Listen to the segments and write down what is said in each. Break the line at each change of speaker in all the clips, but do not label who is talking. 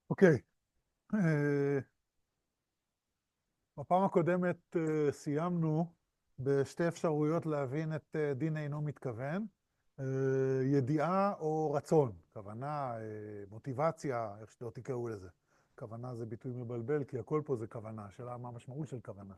אוקיי, בפעם הקודמת סיימנו בשתי אפשרויות להבין את דין אינו מתכוון, ידיעה או רצון, כוונה, מוטיבציה, איך שלא תקראו לזה. כוונה זה ביטוי מבלבל, כי הכל פה זה כוונה, השאלה מה המשמעות של כוונה.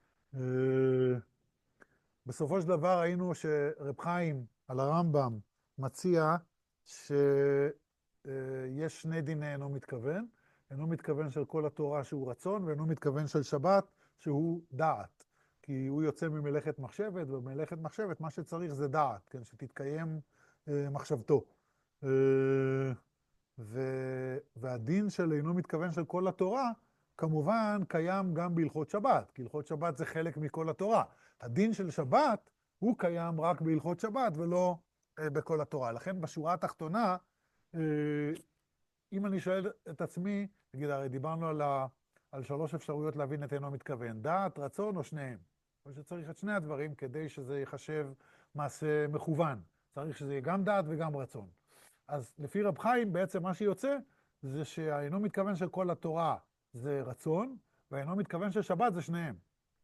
בסופו של דבר ראינו שרב חיים על הרמב"ם מציע שיש שני דיני אינו מתכוון, אינו מתכוון של כל התורה שהוא רצון, ואינו מתכוון של שבת שהוא דעת. כי הוא יוצא ממלאכת מחשבת, ובמלאכת מחשבת מה שצריך זה דעת, כן, שתתקיים מחשבתו. והדין של אינו מתכוון של כל התורה, כמובן קיים גם בהלכות שבת, כי הלכות שבת זה חלק מכל התורה. הדין של שבת הוא קיים רק בהלכות שבת ולא בכל התורה. לכן בשורה התחתונה, אם אני שואל את עצמי, נגיד, הרי דיברנו על שלוש אפשרויות להבין את אינו מתכוון, דעת, רצון או שניהם. או שצריך את שני הדברים כדי שזה ייחשב מעשה מכוון. צריך שזה יהיה גם דעת וגם רצון. אז לפי רב חיים בעצם מה שיוצא זה שהאינו מתכוון של כל התורה זה רצון, והאינו מתכוון של שבת זה שניהם.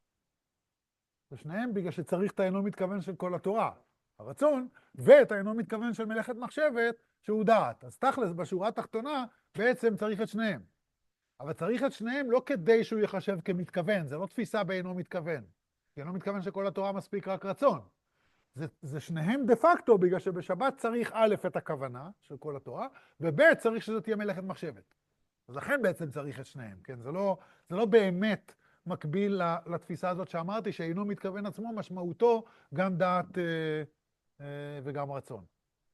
זה שניהם בגלל שצריך את האינו מתכוון של כל התורה, הרצון, ואת האינו מתכוון של מלאכת מחשבת שהוא דעת. אז תכלס בשורה התחתונה בעצם צריך את שניהם. אבל צריך את שניהם לא כדי שהוא יחשב כמתכוון, זה לא תפיסה באינו מתכוון. כי אינו מתכוון שכל התורה מספיק רק רצון. זה שניהם דה פקטו, בגלל שבשבת צריך א' את הכוונה של כל התורה, וב' צריך שזאת תהיה מלאכת מחשבת. אז לכן בעצם צריך את שניהם, כן? זה לא באמת מקביל לתפיסה הזאת שאמרתי, שאינו מתכוון עצמו, משמעותו גם דעת וגם רצון.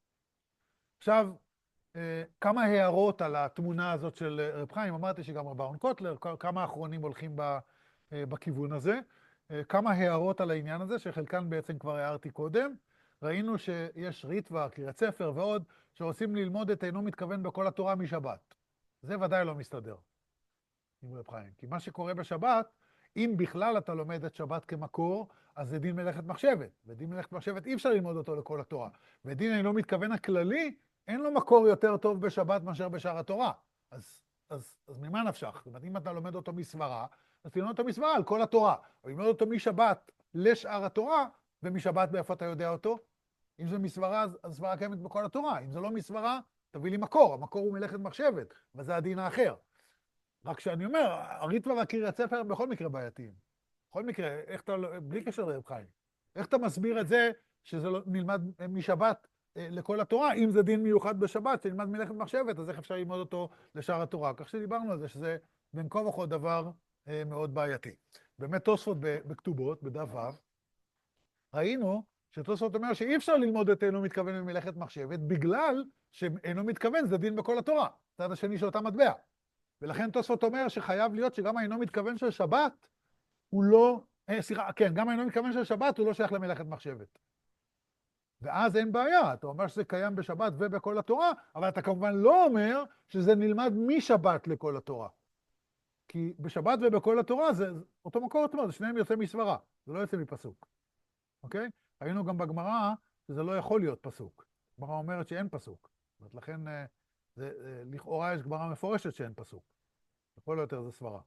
עכשיו, כמה הערות על התמונה הזאת של רב חיים, אמרתי שגם רב אהרון קוטלר, כמה האחרונים הולכים בכיוון הזה. כמה הערות על העניין הזה, שחלקן בעצם כבר הערתי קודם. ראינו שיש ריטב"א, קריאת ספר ועוד, שרוצים ללמוד את אינו מתכוון בכל התורה משבת. זה ודאי לא מסתדר עם רב חיים. כי מה שקורה בשבת, אם בכלל אתה לומד את שבת כמקור, אז זה דין מלאכת מחשבת. ודין מלאכת מחשבת אי אפשר ללמוד אותו לכל התורה. ודין אינו מתכוון הכללי, אין לו מקור יותר טוב בשבת מאשר בשאר התורה. אז ממה נפשך? זאת אומרת, אם אתה לומד אותו מסברה, אז תלמד אותו מסברה על כל התורה. או ללמד אותו משבת לשאר התורה, ומשבת באיפה אתה יודע אותו? אם זה מסברה, אז סברה קיימת בכל התורה. אם זה לא מסברה, תביא לי מקור. המקור הוא מלאכת מחשבת, וזה הדין האחר. רק שאני אומר, הריטב"א והקריאת ספר בכל מקרה בעייתיים. בכל מקרה, איך אתה, בלי קשר לרב חיים, איך אתה מסביר את זה שזה לא נלמד משבת לכל התורה, אם זה דין מיוחד בשבת, שנלמד מלאכת מחשבת, אז איך אפשר ללמוד אותו לשאר התורה? כך שדיברנו על זה, שזה בין כה וכה דבר מאוד בעייתי. באמת תוספות בכתובות, בדף ו', ראינו שתוספות אומר שאי אפשר ללמוד את אינו מתכוון ממלאכת מחשבת, בגלל שאינו מתכוון זה דין בכל התורה, צד השני של אותה מטבע. ולכן תוספות אומר שחייב להיות שגם האינו מתכוון של שבת, הוא לא, כן, גם האינו מתכוון של שבת הוא לא שייך למלאכת מחשבת. ואז אין בעיה, אתה אומר שזה קיים בשבת ובכל התורה, אבל אתה כמובן לא אומר שזה נלמד משבת לכל התורה. כי בשבת ובכל התורה זה אותו מקור, זאת אומרת, שניהם יוצא מסברה, זה לא יוצא מפסוק. אוקיי? ראינו גם בגמרא שזה לא יכול להיות פסוק. הגמרא אומרת שאין פסוק. זאת אומרת, לכן לכאורה יש גמרא מפורשת שאין פסוק. לכל היותר זה סברה.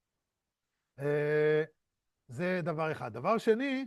זה דבר אחד. דבר שני,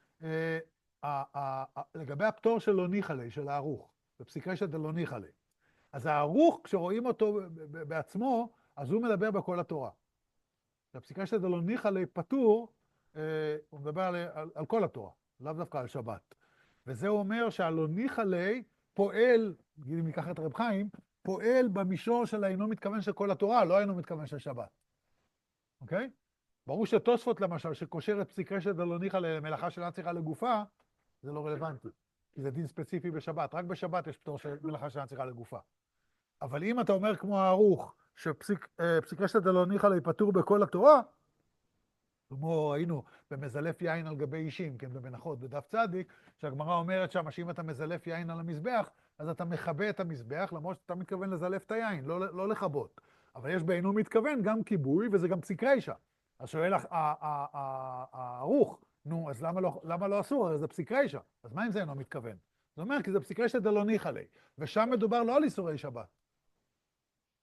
לגבי הפטור של לא ניחא, של הערוך, בפסיקה של לא ניחא. אז הערוך, כשרואים אותו בעצמו, אז הוא מדבר בכל התורה. בפסיקה של לא ניחא פטור, הוא מדבר על כל התורה, לאו דווקא על שבת. וזה אומר שהלא ניחא פועל, אם ניקח את רב חיים, פועל במישור של האינו מתכוון של כל התורה, לא אינו מתכוון של שבת. אוקיי? ברור שתוספות למשל, שקושר את פסיקה של לא ניחא למלאכה שאינה צריכה לגופה, זה לא רלוונטי. כי זה דין ספציפי בשבת, רק בשבת יש פטור של מלאכה שאינה צריכה לגופה. אבל אם אתה אומר כמו הערוך, שפסיקה של לא ניחא פטור בכל התורה, כמו ראינו במזלף יין על גבי אישים, כן, במנחות, בדף צדיק, שהגמרא אומרת שם שאם אתה מזלף יין על המזבח, אז אתה מכבה את המזבח, למרות שאתה מתכוון לזלף את היין, לא לכבות. אבל יש באינו מתכוון גם כיבוי, וזה גם פסיק רישא. אז שואל הערוך, נו, אז למה לא אסור? הרי זה פסיק רישא. אז מה אם זה אינו מתכוון? זאת אומרת, כי זה פסיק רישא דלא ניחא ליה, ושם מדובר לא על איסורי שבת.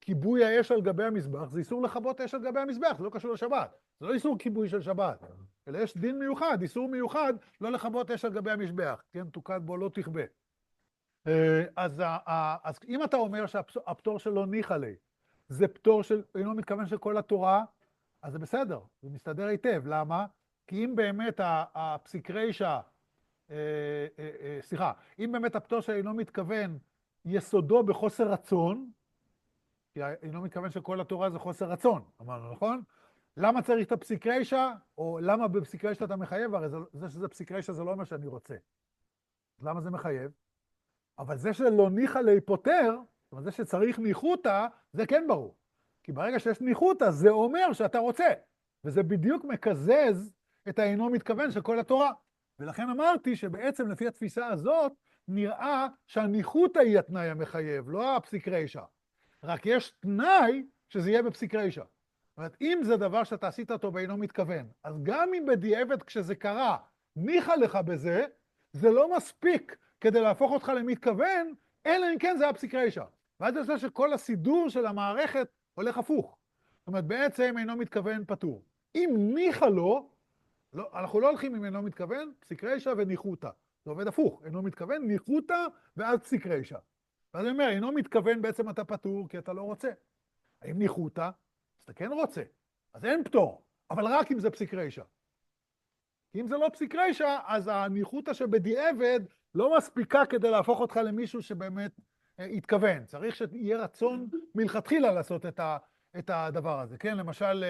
כיבוי האש על גבי המזבח, זה איסור לכבות אש על גבי המזבח, זה לא קשור לשבת. זה לא איסור כיבוי של שבת, אלא יש דין מיוחד, איסור מיוחד, לא לכבות אש על גבי המזבח, כן, תוקד בו לא תכבה. אז אם אתה אומר שהפטור שלו ניחא ליה, זה פטור של, אינו מתכוון של כל התורה, אז זה בסדר, זה מסתדר היטב. למה? כי אם באמת הפסיק רישא, סליחה, אם באמת הפטור של אינו מתכוון יסודו בחוסר רצון, כי אינו מתכוון שכל התורה זה חוסר רצון, אמרנו, נכון? למה צריך את הפסיק רישא, או למה בפסיק רישא אתה מחייב? הרי זה שזה פסיק רישא זה לא אומר שאני רוצה. אז למה זה מחייב? אבל זה שלא ניחא ליה פוטר, זאת אומרת, זה שצריך ניחותא, זה כן ברור. כי ברגע שיש ניחותא, זה אומר שאתה רוצה. וזה בדיוק מקזז את האינו מתכוון של כל התורה. ולכן אמרתי שבעצם לפי התפיסה הזאת, נראה שהניחותא היא התנאי המחייב, לא הפסיק רישא. רק יש תנאי שזה יהיה בפסיק רישא. זאת אומרת, אם זה דבר שאתה עשית אותו באינו מתכוון, אז גם אם בדיעבד כשזה קרה, ניחא לך בזה, זה לא מספיק כדי להפוך אותך למתכוון, אלא אם כן זה הפסיק רישא. ואז זה שכל הסידור של המערכת הולך הפוך. זאת אומרת, בעצם אינו מתכוון פטור. אם ניחא לו, אנחנו לא הולכים עם אינו מתכוון, פסיק רישא וניחותא. זה עובד הפוך, אינו מתכוון, ניחותא ואז פסיק רישא. ואז אני אומר, אינו מתכוון בעצם אתה פטור כי אתה לא רוצה. האם ניחותא? אז אתה כן רוצה. אז אין פטור, אבל רק אם זה פסיק רישא. אם זה לא פסיק רישא, אז הניחותא שבדיעבד לא מספיקה כדי להפוך אותך למישהו שבאמת התכוון. צריך שיהיה רצון מלכתחילה לעשות את הדבר הזה. כן, למשל,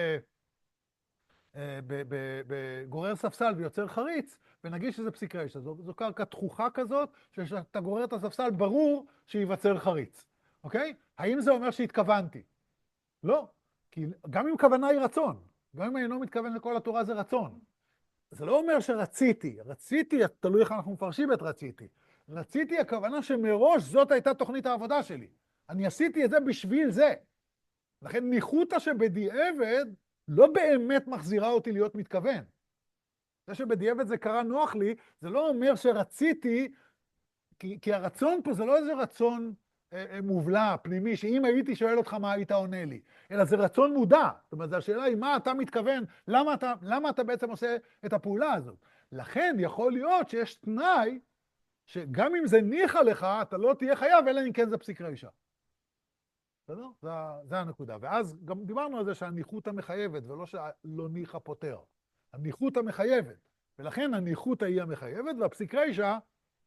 בגורר ספסל ויוצר חריץ, ונגיד שזה פסיק רישא. זו קרקע תחוכה כזאת, שאתה גורר את הספסל, ברור שיווצר חריץ. אוקיי? האם זה אומר שהתכוונתי? לא. כי גם אם כוונה היא רצון, גם אם אינו מתכוון לכל התורה זה רצון. זה לא אומר שרציתי, תלוי איך אנחנו מפרשים את רציתי. רציתי הכוונה שמראש זאת הייתה תוכנית העבודה שלי. אני עשיתי את זה בשביל זה. לכן ניחותא שבדיעבד לא באמת מחזירה אותי להיות מתכוון. זה שבדיעבד זה קרה נוח לי, זה לא אומר שרציתי, כי הרצון פה זה לא איזה רצון מובלע, פנימי, שאם הייתי שואל אותך מה היית עונה לי, אלא זה רצון מודע. זאת אומרת, השאלה היא מה אתה מתכוון, למה אתה בעצם עושה את הפעולה הזאת. לכן יכול להיות שיש תנאי, שגם אם זה ניחא לך, אתה לא תהיה חייב, אלא אם כן זה פסיק רישא. בסדר? זה הנקודה. ואז גם דיברנו על זה שהניחותא מחייבת, ולא שלא ניחא פוטר. הניחותא מחייבת, ולכן הניחותא היא המחייבת, והפסיק רישא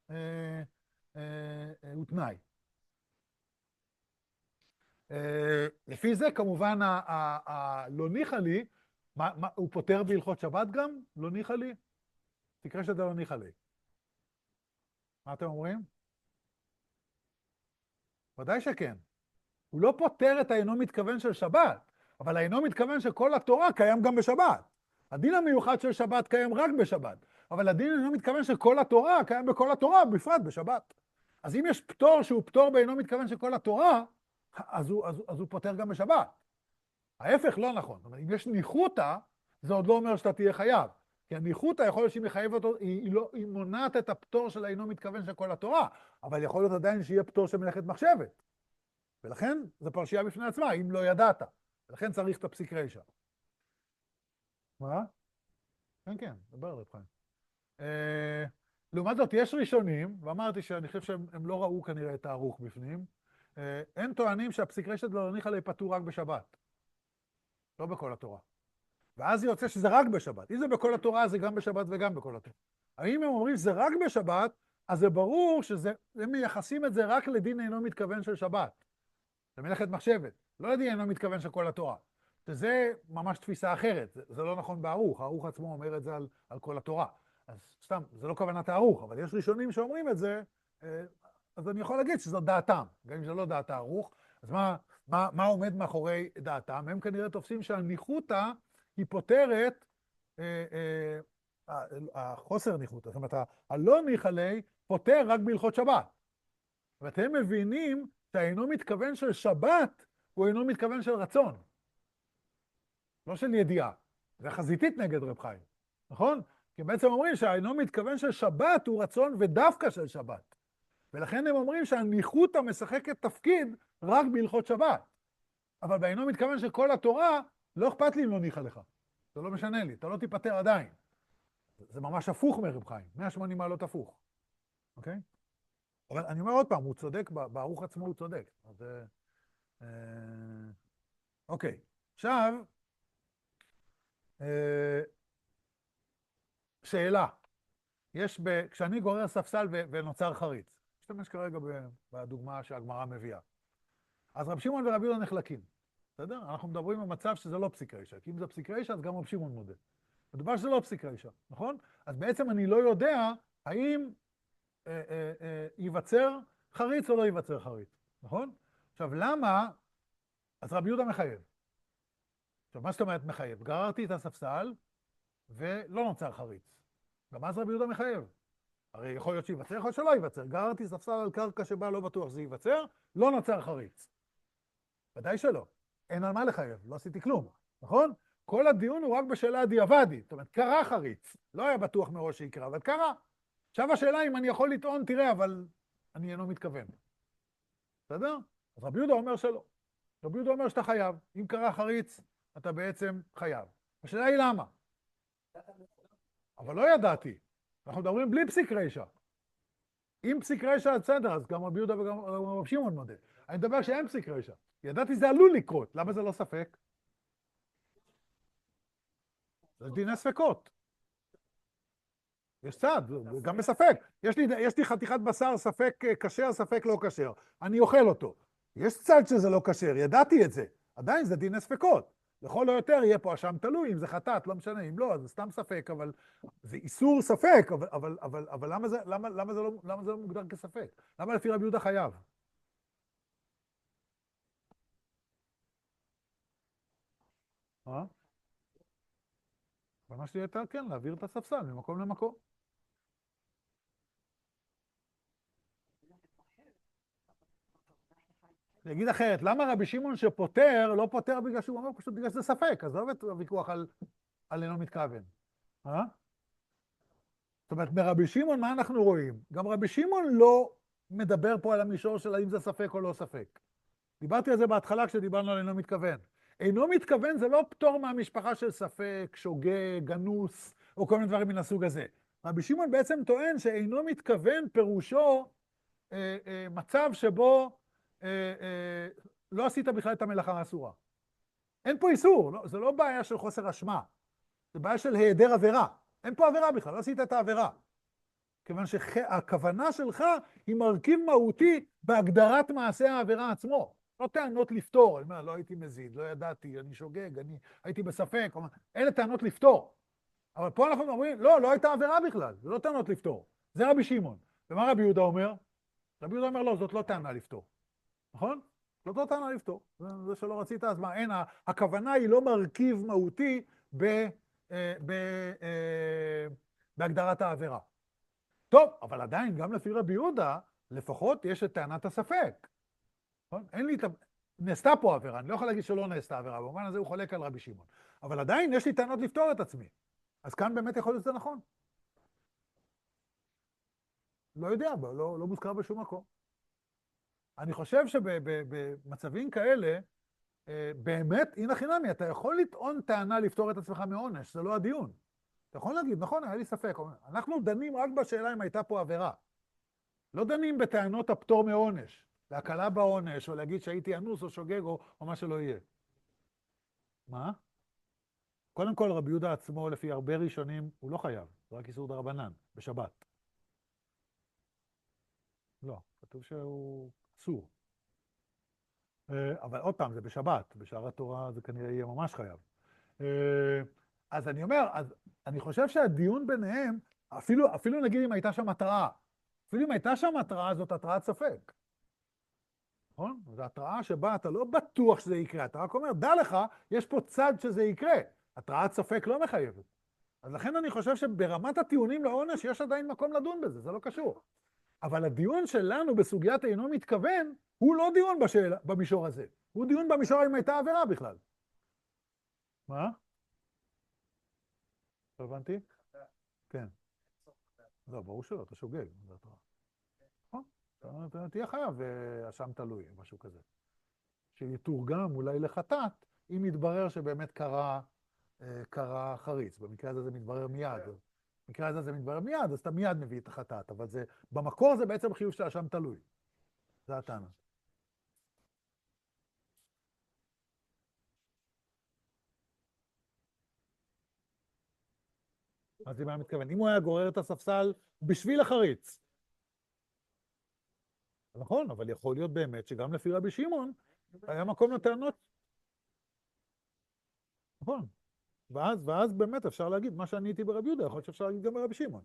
הוא תנאי. לפי זה כמובן לא ניחא לי, הוא פותר בהלכות שבת גם? לא ניחא לי? תקרא שזה לא ניחא לי. מה אתם אומרים? ודאי שכן. הוא לא פותר את האינו מתכוון של שבת, אבל האינו מתכוון שכל התורה קיים גם בשבת. הדין המיוחד של שבת קיים רק בשבת, אבל הדין אינו מתכוון שכל התורה קיים בכל התורה, בפרט בשבת. אז אם יש פטור שהוא פטור באינו מתכוון שכל התורה, אז הוא פותר גם בשבת. ההפך לא נכון. זאת אומרת, אם יש ניחותא, זה עוד לא אומר שאתה תהיה חייב. כי הניחותא יכול להיות שהיא מחייבת אותו, היא מונעת את הפטור של האינו מתכוון של כל התורה, אבל יכול להיות עדיין שיהיה פטור של מלאכת מחשבת. ולכן זו פרשייה בפני עצמה, אם לא ידעת. ולכן צריך את הפסיק רישא. מה? כן, כן, דבר רב חיים. לעומת זאת, יש ראשונים, ואמרתי שאני חושב שהם לא ראו כנראה את הערוך בפנים, הם טוענים שהפסיק רישא לא ניחא ליה פטור רק בשבת. לא בכל התורה. ואז יוצא שזה רק בשבת. אם זה בכל התורה, זה גם בשבת וגם בכל התורה. האם הם אומרים שזה רק בשבת, אז זה ברור שהם מייחסים את זה רק לדין אינו מתכוון של שבת. זה מלאכת מחשבת. לא לדין אינו מתכוון של כל התורה. שזה ממש תפיסה אחרת. זה לא נכון בערוך. הערוך עצמו אומר את זה על כל התורה. אז סתם, זה לא כוונת הערוך, אבל יש ראשונים שאומרים את זה, אז אני יכול להגיד שזו דעתם. גם אם זה לא דעת הערוך, אז מה עומד מאחורי דעתם? הם כנראה תופסים שהניחותא היא פותרת החוסר ניחותא. זאת אומרת, הלא ניחא ליה פותר רק בהלכות שבת. ואתם מבינים שהאינו מתכוון של שבת הוא אינו מתכוון של רצון. לא של ידיעה. זה חזיתית נגד רב חיים. נכון? כי בעצם אומרים שהאינו מתכוון של שבת הוא רצון ודווקא של שבת. ולכן הם אומרים שהניחותא משחקת תפקיד רק בהלכות שבת. אבל באינו מתכוון שכל התורה, לא אכפת לי אם לא ניחא לך. זה לא משנה לי, אתה לא תיפטר עדיין. זה ממש הפוך מרב חיים, 180 מעלות הפוך, אוקיי? אבל אני אומר עוד פעם, הוא צודק, בערוך עצמו הוא צודק. אז, אה, אוקיי, עכשיו, אה, שאלה. כשאני גורר ספסל ונוצר חריץ, משתמש כרגע בדוגמה שהגמרא מביאה. אז רב שמעון ורבי יהודה נחלקים, בסדר? אנחנו מדברים במצב שזה לא פסיק רישא, כי אם זה פסיק רישא, אז גם רב שמעון מודה. מדובר שזה לא פסיק רישא, נכון? אז בעצם אני לא יודע האם ייווצר חריץ או לא ייווצר חריץ, נכון? עכשיו, למה? אז רבי יהודה מחייב. עכשיו, מה זאת אומרת מחייב? גררתי את הספסל ולא נוצר חריץ. גם אז רבי יהודה מחייב. הרי יכול להיות שייווצר, יכול להיות שלא ייווצר. גררתי ספסל על קרקע שבה לא בטוח שזה ייווצר, לא נוצר חריץ. ודאי שלא. אין על מה לחייב, לא עשיתי כלום, נכון? כל הדיון הוא רק בשאלה הדיעבדית. זאת אומרת, קרה חריץ. לא היה בטוח מראש שיקרה, אבל קרה. עכשיו השאלה אם אני יכול לטעון, תראה, אבל אני אינו מתכוון. בסדר? אז רבי יהודה אומר שלא. רבי יהודה אומר שאתה חייב. אם קרה חריץ, אתה בעצם חייב. השאלה היא למה? אבל לא ידעתי. אנחנו מדברים בלי פסיק רישא. אם פסיק רישא אז בסדר, אז גם רבי יהודה וגם רב שמעון מודה. אני מדבר שאין פסיק רישא. ידעתי זה עלול לקרות. למה זה לא ספק? זה דיני ספקות. יש צד, גם בספק. יש לי חתיכת בשר, ספק כשר, ספק לא כשר. אני אוכל אותו. יש צד שזה לא כשר, ידעתי את זה. עדיין זה דיני ספקות. לכל היותר יהיה פה אשם תלוי, אם זה חטאת, לא משנה, אם לא, אז זה סתם ספק, אבל זה איסור ספק, אבל למה זה לא מוגדר כספק? למה לפי רבי יהודה חייב? מה? הכוונה שלי הייתה, כן, להעביר את הספסל ממקום למקום. אני אגיד אחרת, למה רבי שמעון שפוטר, לא פוטר בגלל שהוא אומר, פשוט בגלל שזה ספק, אז לא באמת הוויכוח על אינו מתכוון. זאת אומרת, מרבי שמעון מה אנחנו רואים? גם רבי שמעון לא מדבר פה על המישור של האם זה ספק או לא ספק. דיברתי על זה בהתחלה כשדיברנו על אינו מתכוון. אינו מתכוון זה לא פטור מהמשפחה של ספק, שוגה, גנוס, או כל מיני דברים מן הסוג הזה. רבי שמעון בעצם טוען שאינו מתכוון פירושו מצב שבו לא עשית בכלל את המלאכה האסורה. אין פה איסור, לא, זה לא בעיה של חוסר אשמה, זה בעיה של היעדר עבירה. אין פה עבירה בכלל, לא עשית את העבירה. כיוון שהכוונה שלך היא מרכיב מהותי בהגדרת מעשה העבירה עצמו. לא טענות לפתור, אני אומר, לא הייתי מזיד, לא ידעתי, אני שוגג, אני הייתי בספק, אלה טענות לפתור. אבל פה אנחנו אומרים, לא, לא הייתה עבירה בכלל, זה לא טענות לפתור. זה רבי שמעון. ומה רבי יהודה אומר? רבי יהודה אומר, לא, זאת לא טענה לפתור. נכון? זאת לא טענה לפתור. זה שלא רצית, אז מה, אין, הכוונה היא לא מרכיב מהותי בהגדרת העבירה. טוב, אבל עדיין, גם לפי רבי יהודה, לפחות יש את טענת הספק. נכון? אין לי נעשתה פה עבירה, אני לא יכול להגיד שלא נעשתה עבירה, במובן הזה הוא חולק על רבי שמעון. אבל עדיין יש לי טענות לפתור את עצמי. אז כאן באמת יכול להיות שזה נכון. לא יודע, לא מוזכר בשום מקום. אני חושב שבמצבים כאלה, באמת, הנה חינמי, אתה יכול לטעון טענה לפתור את עצמך מעונש, זה לא הדיון. אתה יכול להגיד, נכון, היה לי ספק. אנחנו דנים רק בשאלה אם הייתה פה עבירה. לא דנים בטענות הפטור מעונש, להקלה בעונש, או להגיד שהייתי אנוס או שוגג או מה שלא יהיה. מה? קודם כל, רבי יהודה עצמו, לפי הרבה ראשונים, הוא לא חייב, זה רק איסור דרבנן, בשבת. לא, כתוב שהוא אסור. אבל עוד פעם, זה בשבת, בשאר התורה זה כנראה יהיה ממש חייב. אז אני אומר, אז אני חושב שהדיון ביניהם, אפילו נגיד אם הייתה שם התראה, אפילו אם הייתה שם התראה, זאת התראת ספק. נכון? זו התראה שבה אתה לא בטוח שזה יקרה, אתה רק אומר, דע לך, יש פה צד שזה יקרה. התראת ספק לא מחייבת. אז לכן אני חושב שברמת הטיעונים לעונש יש עדיין מקום לדון בזה, זה לא קשור. אבל הדיון שלנו בסוגיית אינו מתכוון, הוא לא דיון במישור הזה. הוא דיון במישור אם הייתה עבירה בכלל. מה? לא הבנתי? כן. לא, ברור שלא, אתה שוגג. נכון? אתה תהיה חייב, אשם תלוי, משהו כזה. שיתורגם אולי לחטאת, אם יתברר שבאמת קרה חריץ. במקרה הזה זה מתברר מיד. במקרה הזה זה מתברר מיד, אז אתה מיד מביא את החטאת, אבל במקור זה בעצם חיוב של האשם תלוי. זה הטענה. אז למה אני מתכוון? אם הוא היה גורר את הספסל בשביל החריץ. נכון, אבל יכול להיות באמת שגם לפי רבי שמעון היה מקום לטענות. נכון. ואז באמת אפשר להגיד, מה שאני הייתי ברבי יהודה, יכול להיות שאפשר להגיד גם ברבי שמעון.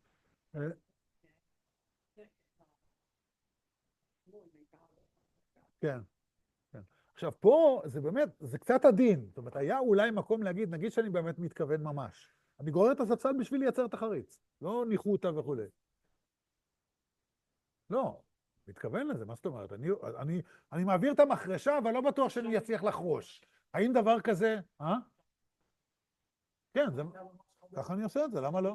כן, כן. עכשיו, פה זה באמת, זה קצת עדין. זאת אומרת, היה אולי מקום להגיד, נגיד שאני באמת מתכוון ממש. אני גורר את הספסל בשביל לייצר את החריץ. לא ניחותא וכו'. לא, מתכוון לזה, מה זאת אומרת? אני מעביר את המחרשה, אבל לא בטוח שאני אצליח לחרוש. האם דבר כזה... כן, ככה אני עושה את זה, למה לא?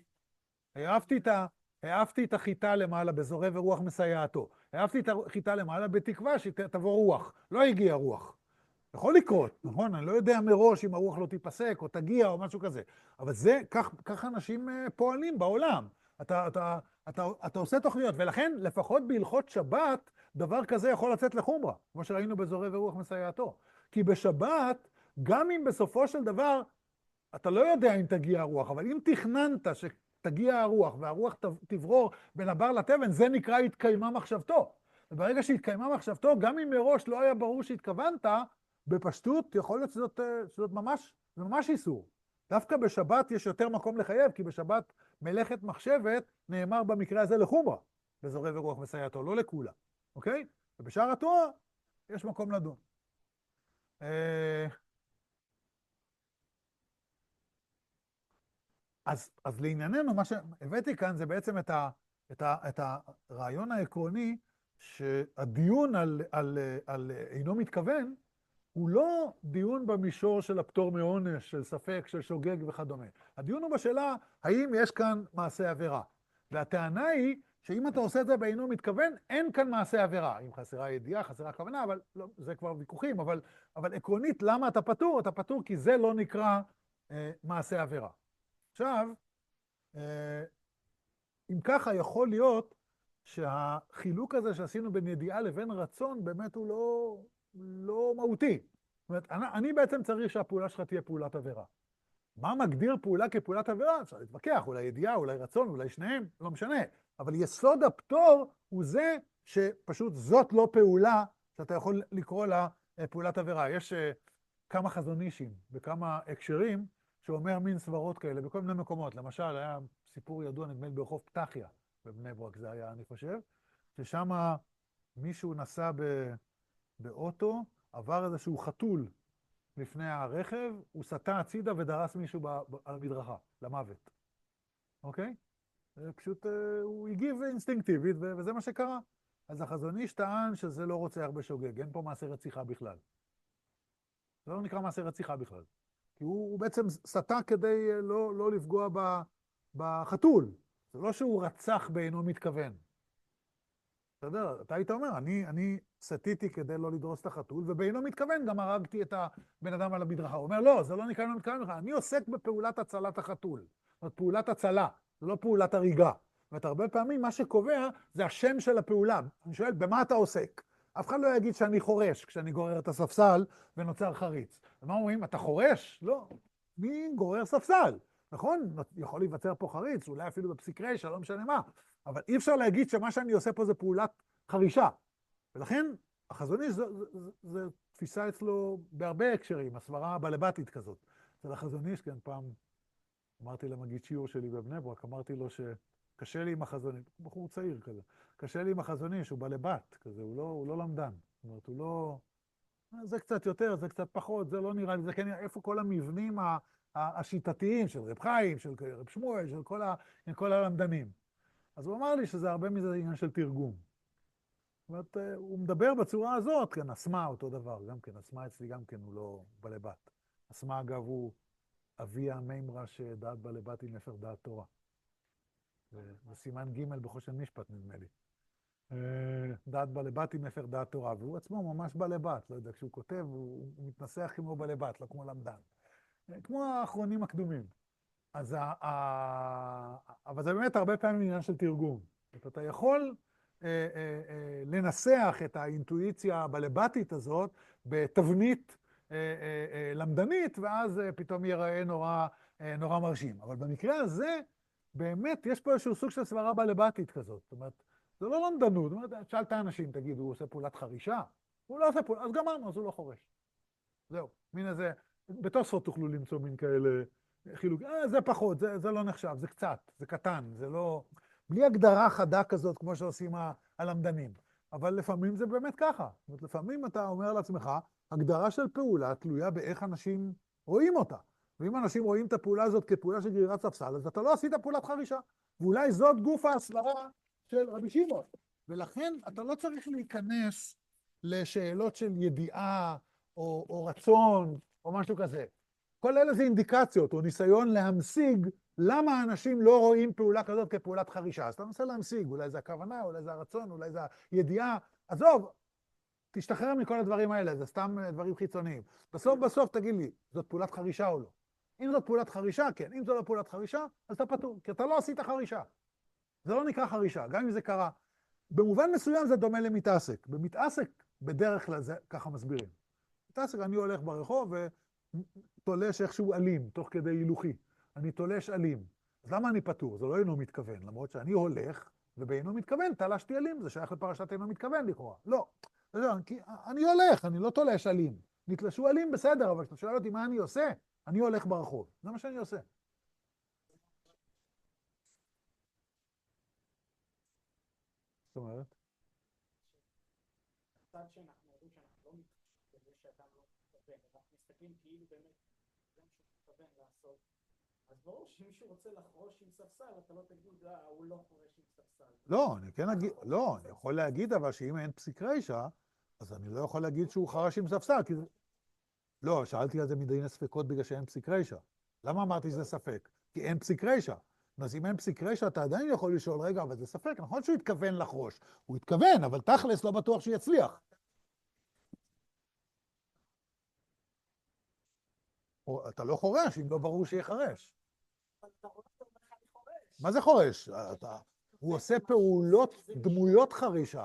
העפתי את החיטה למעלה בזורע ורוח מסייעתו. העפתי את החיטה למעלה בתקווה שתבוא רוח. לא הגיעה רוח. יכול לקרות, נכון? אני לא יודע מראש אם הרוח לא תיפסק או תגיע או משהו כזה. אבל זה, כך אנשים פועלים בעולם. אתה עושה תוכניות, ולכן לפחות בהלכות שבת, דבר כזה יכול לצאת לחומרה, כמו שראינו בזורע ורוח מסייעתו. כי בשבת, גם אם בסופו של דבר, אתה לא יודע אם תגיע הרוח, אבל אם תכננת שתגיע הרוח, והרוח תברור בין הבר לתבן, זה נקרא התקיימה מחשבתו. וברגע שהתקיימה מחשבתו, גם אם מראש לא היה ברור שהתכוונת, בפשטות יכול להיות שזאת ממש איסור. דווקא בשבת יש יותר מקום לחייב, כי בשבת מלאכת מחשבת נאמר במקרה הזה לחומרה, בזורע ורוח מסייעתו, לא לכולה, אוקיי? ובשאר התורה יש מקום לדון. אז לענייננו, מה שהבאתי כאן זה בעצם את הרעיון העקרוני, שהדיון על אינו מתכוון, הוא לא דיון במישור של הפטור מעונש, של ספק, של שוגג וכדומה. הדיון הוא בשאלה, האם יש כאן מעשה עבירה? והטענה היא, שאם אתה עושה את זה באינו מתכוון, אין כאן מעשה עבירה. אם חסרה ידיעה, חסרה כוונה, אבל לא, זה כבר ויכוחים, אבל עקרונית, למה אתה פטור? אתה פטור כי זה לא נקרא מעשה עבירה. עכשיו, אם ככה יכול להיות שהחילוק הזה שעשינו בין ידיעה לבין רצון, באמת הוא לא מהותי. זאת אומרת, אני בעצם צריך שהפעולה שלך תהיה פעולת עבירה. מה מגדיר פעולה כפעולת עבירה? אפשר להתווכח, אולי ידיעה, אולי רצון, אולי שניהם, לא משנה. אבל יסוד הפטור הוא זה שפשוט זאת לא פעולה שאתה יכול לקרוא לה פעולת עבירה. יש כמה חזון אישים בכמה הקשרים שאומר מין סברות כאלה בכל מיני מקומות. למשל, היה סיפור ידוע, נדמה לי ברחוב פתחיה, בבני ברק זה היה, אני חושב, ששם מישהו נסע באוטו, עבר איזשהו חתול לפני הרכב, הוא סטה הצידה ודרס מישהו על המדרכה, למוות. אוקיי? פשוט הוא הגיב אינסטינקטיבית, וזה מה שקרה. אז החזון איש טען שזה לא רוצח בשוגג, אין פה מעשה רציחה בכלל. זה לא נקרא מעשה רציחה בכלל. כי הוא בעצם סטה כדי לא לפגוע בחתול. זה לא שהוא רצח באינו מתכוון. בסדר? אתה היית אומר, אני סטיתי כדי לא לדרוס את החתול, ובאינו מתכוון גם הרגתי את הבן אדם על המדרכה. הוא אומר, לא, זה לא נקרא אינו מתכוון לך, אני עוסק בפעולת הצלת החתול. זאת אומרת, פעולת הצלה, זה לא פעולת הריגה. זאת אומרת, הרבה פעמים מה שקובע זה השם של הפעולה. אני שואל, במה אתה עוסק? אף אחד לא יגיד שאני חורש כשאני גורר את הספסל ונוצר חריץ. ומה אומרים? אתה חורש? לא. מי גורר ספסל? נכון? יכול להיווצר פה חריץ, אולי אפילו בפסיק רשע, לא משנה מה. אבל אי אפשר להגיד שמה שאני עושה פה זה פעולת חרישה. ולכן, החזון איש זה תפיסה אצלו בהרבה הקשרים, הסברה הבלבטית כזאת. אצל החזון איש, כן, פעם אמרתי למגיד שיעור שלי בבני ברק, אמרתי לו שקשה לי עם החזון איש, בחור צעיר כזה, קשה לי עם החזון איש, הוא בלבט כזה, הוא לא למדן. זאת אומרת, הוא לא... זה קצת יותר, זה קצת פחות, זה לא נראה לי, זה כן, איפה כל המבנים השיטתיים של רב חיים, של רב שמואל, של כל הלמדנים. אז הוא אמר לי שזה הרבה מזה עניין של תרגום. זאת אומרת, הוא מדבר בצורה הזאת, כן, אסמה אותו דבר, גם כן, אסמה אצלי גם כן הוא לא בלבת. אסמה אגב הוא אבי המימרה שדעת בלבת היא נפר דעת תורה. זה סימן ג' בחושן משפט נדמה לי. דעת בעלי בת היא מפר דעת תורה, והוא עצמו ממש בעלי בת, לא יודע, כשהוא כותב, הוא מתנסח כמו בעלי בת, לא כמו למדן. כמו האחרונים הקדומים. אז אבל זה באמת הרבה פעמים עניין של תרגום. אתה יכול לנסח את האינטואיציה הבלבטית הזאת בתבנית למדנית, ואז פתאום ייראה נורא מרשים. אבל במקרה הזה, באמת יש פה איזשהו סוג של סברה בלבטית כזאת. זאת אומרת, זה לא למדנות. זאת אומרת, שאלת אנשים, תגיד, הוא עושה פעולת חרישה? הוא לא עושה פעולת, אז גמרנו, אז הוא לא חורש. זהו, מין איזה, בתוספות תוכלו למצוא מין כאלה חילוק, זה פחות, זה לא נחשב, זה קצת, זה קטן, זה לא, בלי הגדרה חדה כזאת כמו שעושים הלמדנים. אבל לפעמים זה באמת ככה. זאת אומרת, לפעמים אתה אומר לעצמך, הגדרה של פעולה תלויה באיך אנשים רואים אותה. ואם אנשים רואים את הפעולה הזאת כפעולה של גרירת ספסל, אז אתה לא עשית פעולת חרישה. ואולי זאת גוף ההסברה של רבי שמעון. ולכן אתה לא צריך להיכנס לשאלות של ידיעה, או רצון, או משהו כזה. כל אלה זה אינדיקציות, או ניסיון להמשיג למה אנשים לא רואים פעולה כזאת כפעולת חרישה. אז אתה מנסה להמשיג, אולי זה הכוונה, אולי זה הרצון, אולי זה הידיעה. עזוב, תשתחרר מכל הדברים האלה, זה סתם דברים חיצוניים. בסוף תגיד לי, זאת פעולת חרישה או לא? אם זאת פעולת חרישה, כן. אם זאת לא פעולת חרישה, אז אתה פטור, כי אתה לא עשית חרישה. זה לא נקרא חרישה, גם אם זה קרה. במובן מסוים זה דומה למתעסק. במתעסק, בדרך כלל זה ככה מסבירים. מתעסק, אני הולך ברחוב ותולש איכשהו אלים, תוך כדי הילוכי. אני תולש אלים. אז למה אני פטור? זה לא אינו מתכוון, למרות שאני הולך, ובאינו מתכוון, תלשתי אלים, זה שייך לפרשת אינו מתכוון לכאורה. לא. כי אני הולך, אני לא תולש אלים. נתלשו אלים בסדר, אבל כשאתה שואל אותי מה אני עושה, אני הולך ברחוב. זה מה שאני עושה. זאת אומרת?
הצד שאנחנו יודעים שאנחנו לא מתחשבים בזה שאדם לא מתכוון, אנחנו מסתכלים כאילו באמת זה מה שהוא מתכוון לעשות. אז ברור שמישהו רוצה לחרוש עם ספסל, אתה לא תגיד, הוא לא חורש עם ספסל.
לא, אני כן אגיד, לא, אני יכול להגיד אבל שאם אין פסיק רישא, אז אני לא יכול להגיד שהוא חרש עם ספסל, כי זה... לא, שאלתי על זה מדין הספקות בגלל שאין פסיק רישא. למה אמרתי שזה ספק? כי אין פסיק רישא. אז אם אין פסיק רישא, אתה עדיין יכול לשאול, רגע, אבל זה ספק, נכון שהוא התכוון לחרוש. הוא התכוון, אבל תכלס לא בטוח שהוא יצליח. או, אתה לא חורש, אם לא ברור שיחרש.
אבל אתה רואה אותו בכלל חורש.
מה זה חורש? הוא עושה פעולות דמויות חרישה.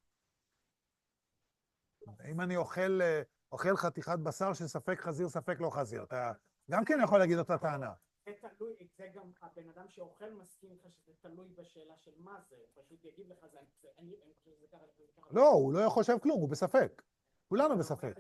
אם אני אוכל חתיכת בשר שספק חזיר, ספק לא חזיר, אתה גם כן יכול להגיד אותה טענה.
זה תלוי, זה גם הבן אדם שאוכל מסכים לך שזה תלוי בשאלה של מה זה, פשוט יגיד לך, אני חושב שזה ככה,
לא, הוא לא חושב כלום, הוא בספק. כולנו בספק.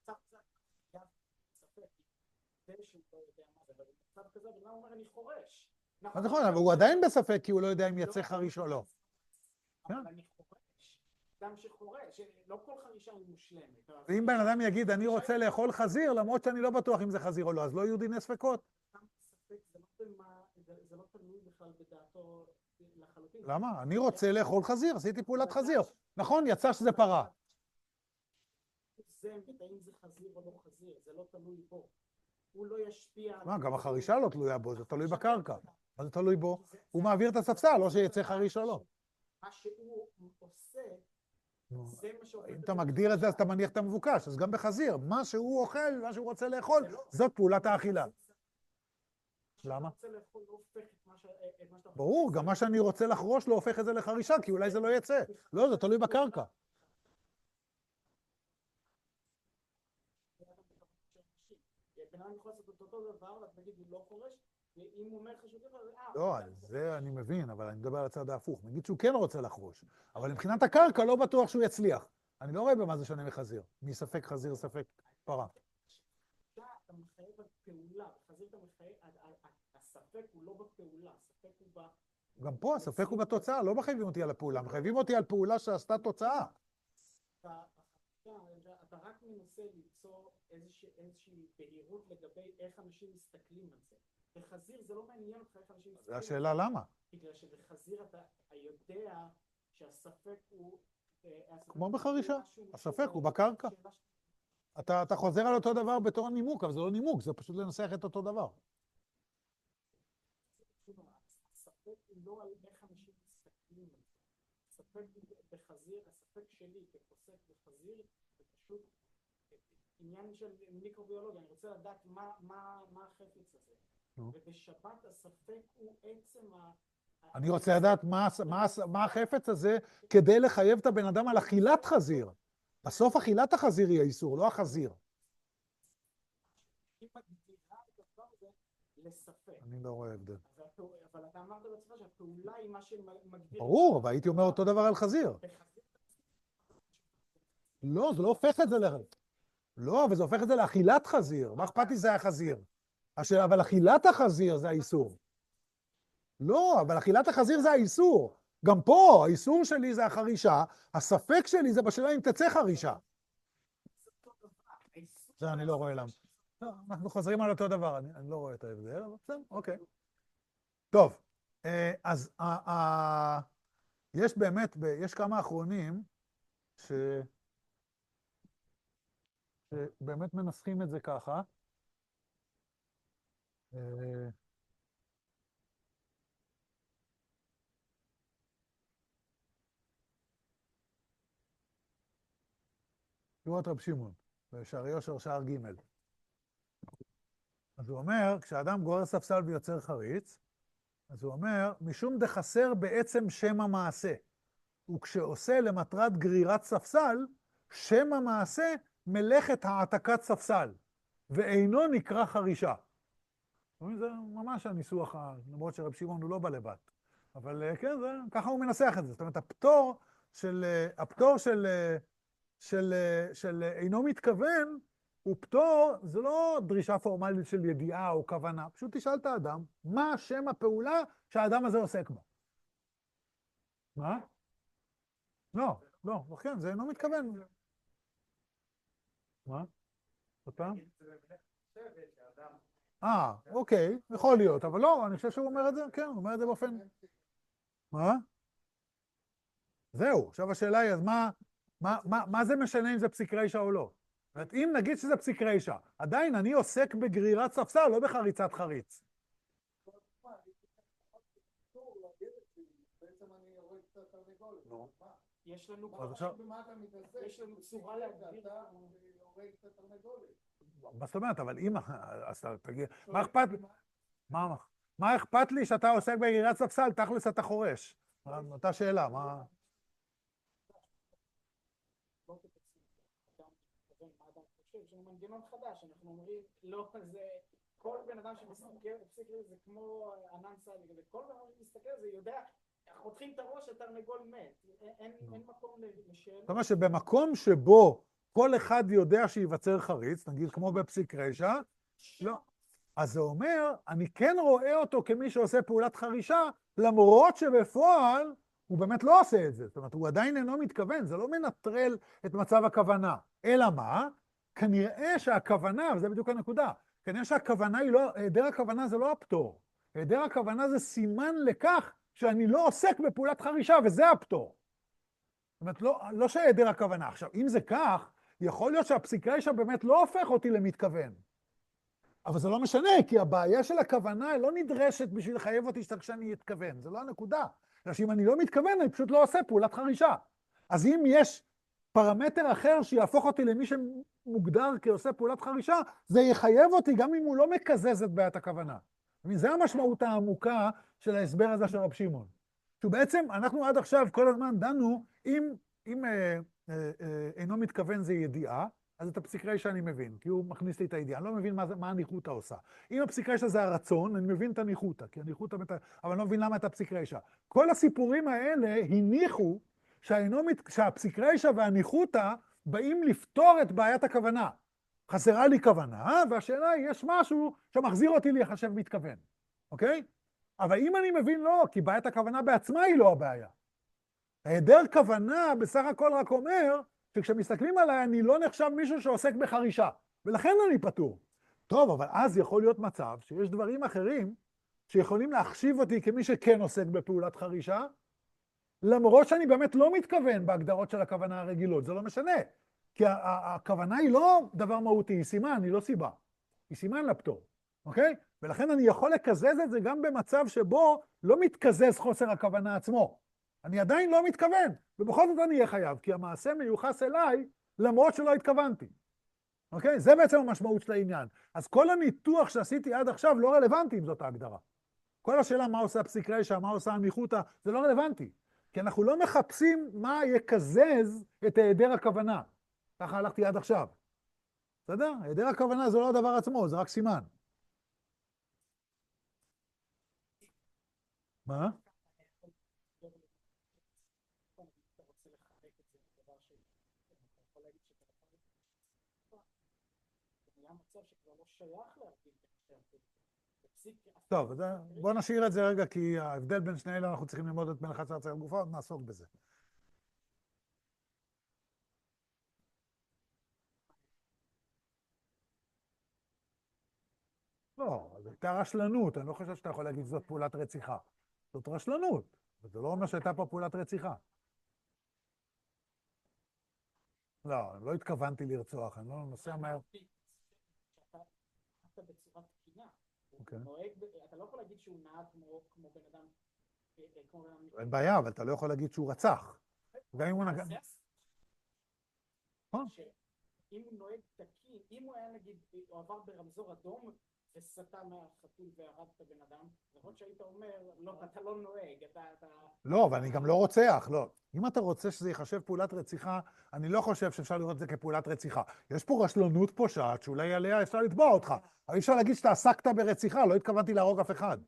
אז נכון, אבל הוא עדיין בספק כי הוא לא יודע אם יצא חריש או לא.
אבל אני חורש, גם שחורש, לא כל חרישה היא מושלמת.
ואם בן אדם יגיד, אני רוצה לאכול חזיר, למרות שאני לא בטוח אם זה חזיר או לא, אז לא יהיו דיני ספקות.
זה לא תלוי בכלל בדעתו לחלוטין.
למה? אני רוצה לאכול חזיר, עשיתי פעולת חזיר. נכון, יצא שזה פרה.
זה, אם זה חזיר או לא חזיר, זה לא תלוי בו. הוא לא ישפיע...
מה, גם החרישה לא תלויה בו, זה תלוי בקרקע. מה זה תלוי בו? הוא מעביר את הספסל, לא שיצא חריש או לא.
מה שהוא עושה, זה מה שהוא...
אם אתה מגדיר את זה, אז אתה מניח את המבוקש. אז גם בחזיר, מה שהוא אוכל, מה שהוא רוצה לאכול, זאת פעולת האכילה. למה? ברור, גם מה שאני רוצה לחרוש לא הופך את זה לחרישה, כי אולי זה לא יצא. לא, זה תלוי בקרקע.
בן אדם יכול לעשות אותו דבר, ואת תגיד, הוא לא חורש, ואם הוא אומר לך שהוא דבר,
לא, זה אני מבין, אבל אני מדבר על הצד ההפוך. נגיד שהוא כן רוצה לחרוש, אבל מבחינת הקרקע לא בטוח שהוא יצליח. אני לא רואה במה זה שונה מחזיר. מספק חזיר, ספק פרה.
אתה מחייב על פעולה, בחזיר אתה מחייב, הספק הוא לא בפעולה, הספק הוא ב...
גם פה הספק הוא בתוצאה, לא מחייבים אותי על הפעולה, מחייבים אותי על פעולה שעשתה תוצאה.
אתה רק מנסה ליצור איזושהי בהירות לגבי איך אנשים מסתכלים על זה. בחזיר זה לא מעניין אותך איך אנשים מסתכלים על זה.
זה השאלה למה?
בגלל שבחזיר אתה יודע שהספק הוא...
כמו בחרישה, הספק הוא בקרקע. אתה חוזר על אותו דבר בתור נימוק, אבל זה לא נימוק, זה פשוט לנסח את אותו דבר.
הספק הוא לא על איך אנשים מסתכלים על זה. הספק הוא בחזיר, הספק שלי כפוסק בחזיר, זה פשוט עניין של מיקרוביולוגיה, אני רוצה לדעת מה החפץ הזה. ובשבת הספק הוא עצם
אני רוצה לדעת מה החפץ הזה כדי לחייב את הבן אדם על אכילת חזיר. בסוף אכילת החזיר היא האיסור, לא החזיר.
היא מגדירה את הדבר הזה לספק.
אני לא רואה הבדל.
אבל אתה אמרת בעצמך שהפעולה היא מה שמגדיר...
ברור, אבל הייתי אומר אותו דבר על חזיר. לא, זה לא הופך את זה לא, אבל זה הופך את זה לאכילת חזיר. מה אכפת לי זה החזיר? אבל אכילת החזיר זה האיסור. לא, אבל אכילת החזיר זה האיסור. גם פה, האיסור שלי זה החרישה, הספק שלי זה בשאלה אם תצא חרישה. זה אני לא רואה למה. לא, אנחנו חוזרים על אותו דבר, אני לא רואה את ההבדל, אבל בסדר, אוקיי. טוב, אז יש באמת, יש כמה אחרונים שבאמת מנסחים את זה ככה. תשורת רב שמעון, בשער יושר שער ג'. אז הוא אומר, כשאדם גורר ספסל ויוצר חריץ, אז הוא אומר, משום דחסר בעצם שם המעשה. וכשעושה למטרת גרירת ספסל, שם המעשה מלאכת העתקת ספסל, ואינו נקרא חרישה. זה ממש הניסוח, למרות שרב שמעון הוא לא בא לבד. אבל כן, ככה הוא מנסח את זה. זאת אומרת, הפטור של אינו מתכוון, הוא פטור, זה לא דרישה פורמלית של ידיעה או כוונה. פשוט תשאל את האדם, מה שם הפעולה שהאדם הזה עוסק בה? מה? לא, כן, זה אינו מתכוון. מה? עוד פעם? אוקיי, יכול להיות, אבל לא, אני חושב שהוא אומר את זה, כן, הוא אומר את זה באופן... מה? זהו, עכשיו השאלה היא, אז מה זה משנה אם זה פסיק רישא או לא? זאת אומרת, אם נגיד שזה פסיק רישא, עדיין אני עוסק בגרירת ספסל, לא בחריצת חריץ.
יש לנו צורה להגדיר.
מה זאת אומרת? אבל אם... אז תגיד, מה אכפת לי שאתה עוסק בגרירת ספסל? תכלס אתה חורש. אותה שאלה, מה...
זה מנגנון חדש, אנחנו אומרים, לא, זה כל בן אדם שמסתכל, זה כמו ענן סיילי, כל בן אדם שמסתכל, זה יודע, חותכים את הראש, התרנגול מת, אין מקום לשאלה. זאת אומרת
שבמקום שבו כל אחד יודע שיווצר חריץ, נגיד כמו בפסיק רישא, לא. אז זה אומר, אני כן רואה אותו כמי שעושה פעולת חרישה, למרות שבפועל הוא באמת לא עושה את זה. זאת אומרת, הוא עדיין אינו מתכוון, זה לא מנטרל את מצב הכוונה. אלא מה? כנראה שהכוונה, וזה בדיוק הנקודה, כנראה שהכוונה היא לא, היעדר הכוונה זה לא הפטור. היעדר הכוונה זה סימן לכך שאני לא עוסק בפעולת חרישה, וזה הפטור. זאת אומרת, לא שהיעדר הכוונה. עכשיו, אם זה כך, יכול להיות שהפסיק רישא באמת לא הופך אותי למתכוון. אבל זה לא משנה, כי הבעיה של הכוונה לא נדרשת בשביל לחייב אותי שאני אתכוון. זה לא הנקודה. אם אני לא מתכוון, אני פשוט לא עושה פעולת חרישה. אז אם יש פרמטר אחר שיהפוך אותי למי שמוגדר כעושה פעולת חרישה, זה יחייב אותי גם אם הוא לא מקזז את בעיית הכוונה. זה המשמעות העמוקה של ההסבר הזה של רב שמעון. שבעצם אנחנו עד עכשיו כל הזמן דנו, אם אינו מתכוון זה ידיעה, אז את הפסיק רישא אני מבין, כי הוא מכניס לי את הידיעה, אני לא מבין מה הניחותא עושה. אם הפסיק רישא זה הרצון, אני מבין את הניחותא, כי הניחותא, אבל אני לא מבין למה את הפסיק רישא. כל הסיפורים האלה הניחו שהפסיק רישא והניחותא באים לפתור את בעיית הכוונה. חסרה לי כוונה, והשאלה היא, יש משהו שמחזיר אותי להיחשב מתכוון, אוקיי? אבל אם אני מבין לא, כי בעיית הכוונה בעצמה היא לא הבעיה. היעדר כוונה בסך הכל רק אומר, שכשמסתכלים עליי אני לא נחשב מישהו שעוסק בחרישה, ולכן אני פטור. טוב, אבל אז יכול להיות מצב שיש דברים אחרים שיכולים להחשיב אותי כמי שכן עוסק בפעולת חרישה, למרות שאני באמת לא מתכוון בהגדרות של הכוונה הרגילות, זה לא משנה. כי הכוונה היא לא דבר מהותי, היא סימן, היא לא סיבה. היא סימן לפטור, אוקיי? ולכן אני יכול לקזז את זה גם במצב שבו לא מתקזז חוסר הכוונה עצמו. אני עדיין לא מתכוון, ובכל זאת אני אהיה חייב, כי המעשה מיוחס אליי למרות שלא התכוונתי. אוקיי? זה בעצם המשמעות של העניין. אז כל הניתוח שעשיתי עד עכשיו לא רלוונטי אם זאת ההגדרה. כל השאלה מה עושה הפסיק רישא, מה עושה הניחותא, זה לא רלוונטי. כי אנחנו לא מחפשים מה יקזז את היעדר הכוונה. ככה הלכתי עד עכשיו. בסדר? היעדר הכוונה זה לא הדבר עצמו, זה רק סימן. מה? טוב, בוא נשאיר את זה רגע, כי ההבדל בין שני אלה, אנחנו צריכים ללמוד את מלאכת הרצאה לגופה, נעסוק בזה. לא, זו הייתה רשלנות, אני לא חושב שאתה יכול להגיד שזאת פעולת רציחה. זאת רשלנות, וזה לא אומר שהייתה פה פעולת רציחה. לא, לא התכוונתי לרצוח, אני לא נוסע מהר.
אתה בצורה תקינה.
אוקיי.
אתה לא יכול להגיד שהוא נהג כמו בן אדם...
אין בעיה, אבל אתה לא יכול להגיד שהוא רצח. גם אם הוא נגע...
אם הוא נוהג תקין, אם הוא היה נגיד, הוא עבר ברמזור אדום וסטה מהחתול והרג את הבן אדם, נכון שהיית אומר, לא, אתה לא נוהג, אתה...
לא, אבל אני גם לא רוצח, לא. אם אתה רוצה שזה ייחשב פעולת רציחה, אני לא חושב שאפשר לראות את זה כפעולת רציחה. יש פה רשלנות פושעת, שאולי עליה אפשר לתבוע אותך. אבל אי אפשר להגיד שאתה עסקת ברציחה, לא התכוונתי להרוג אף אחד.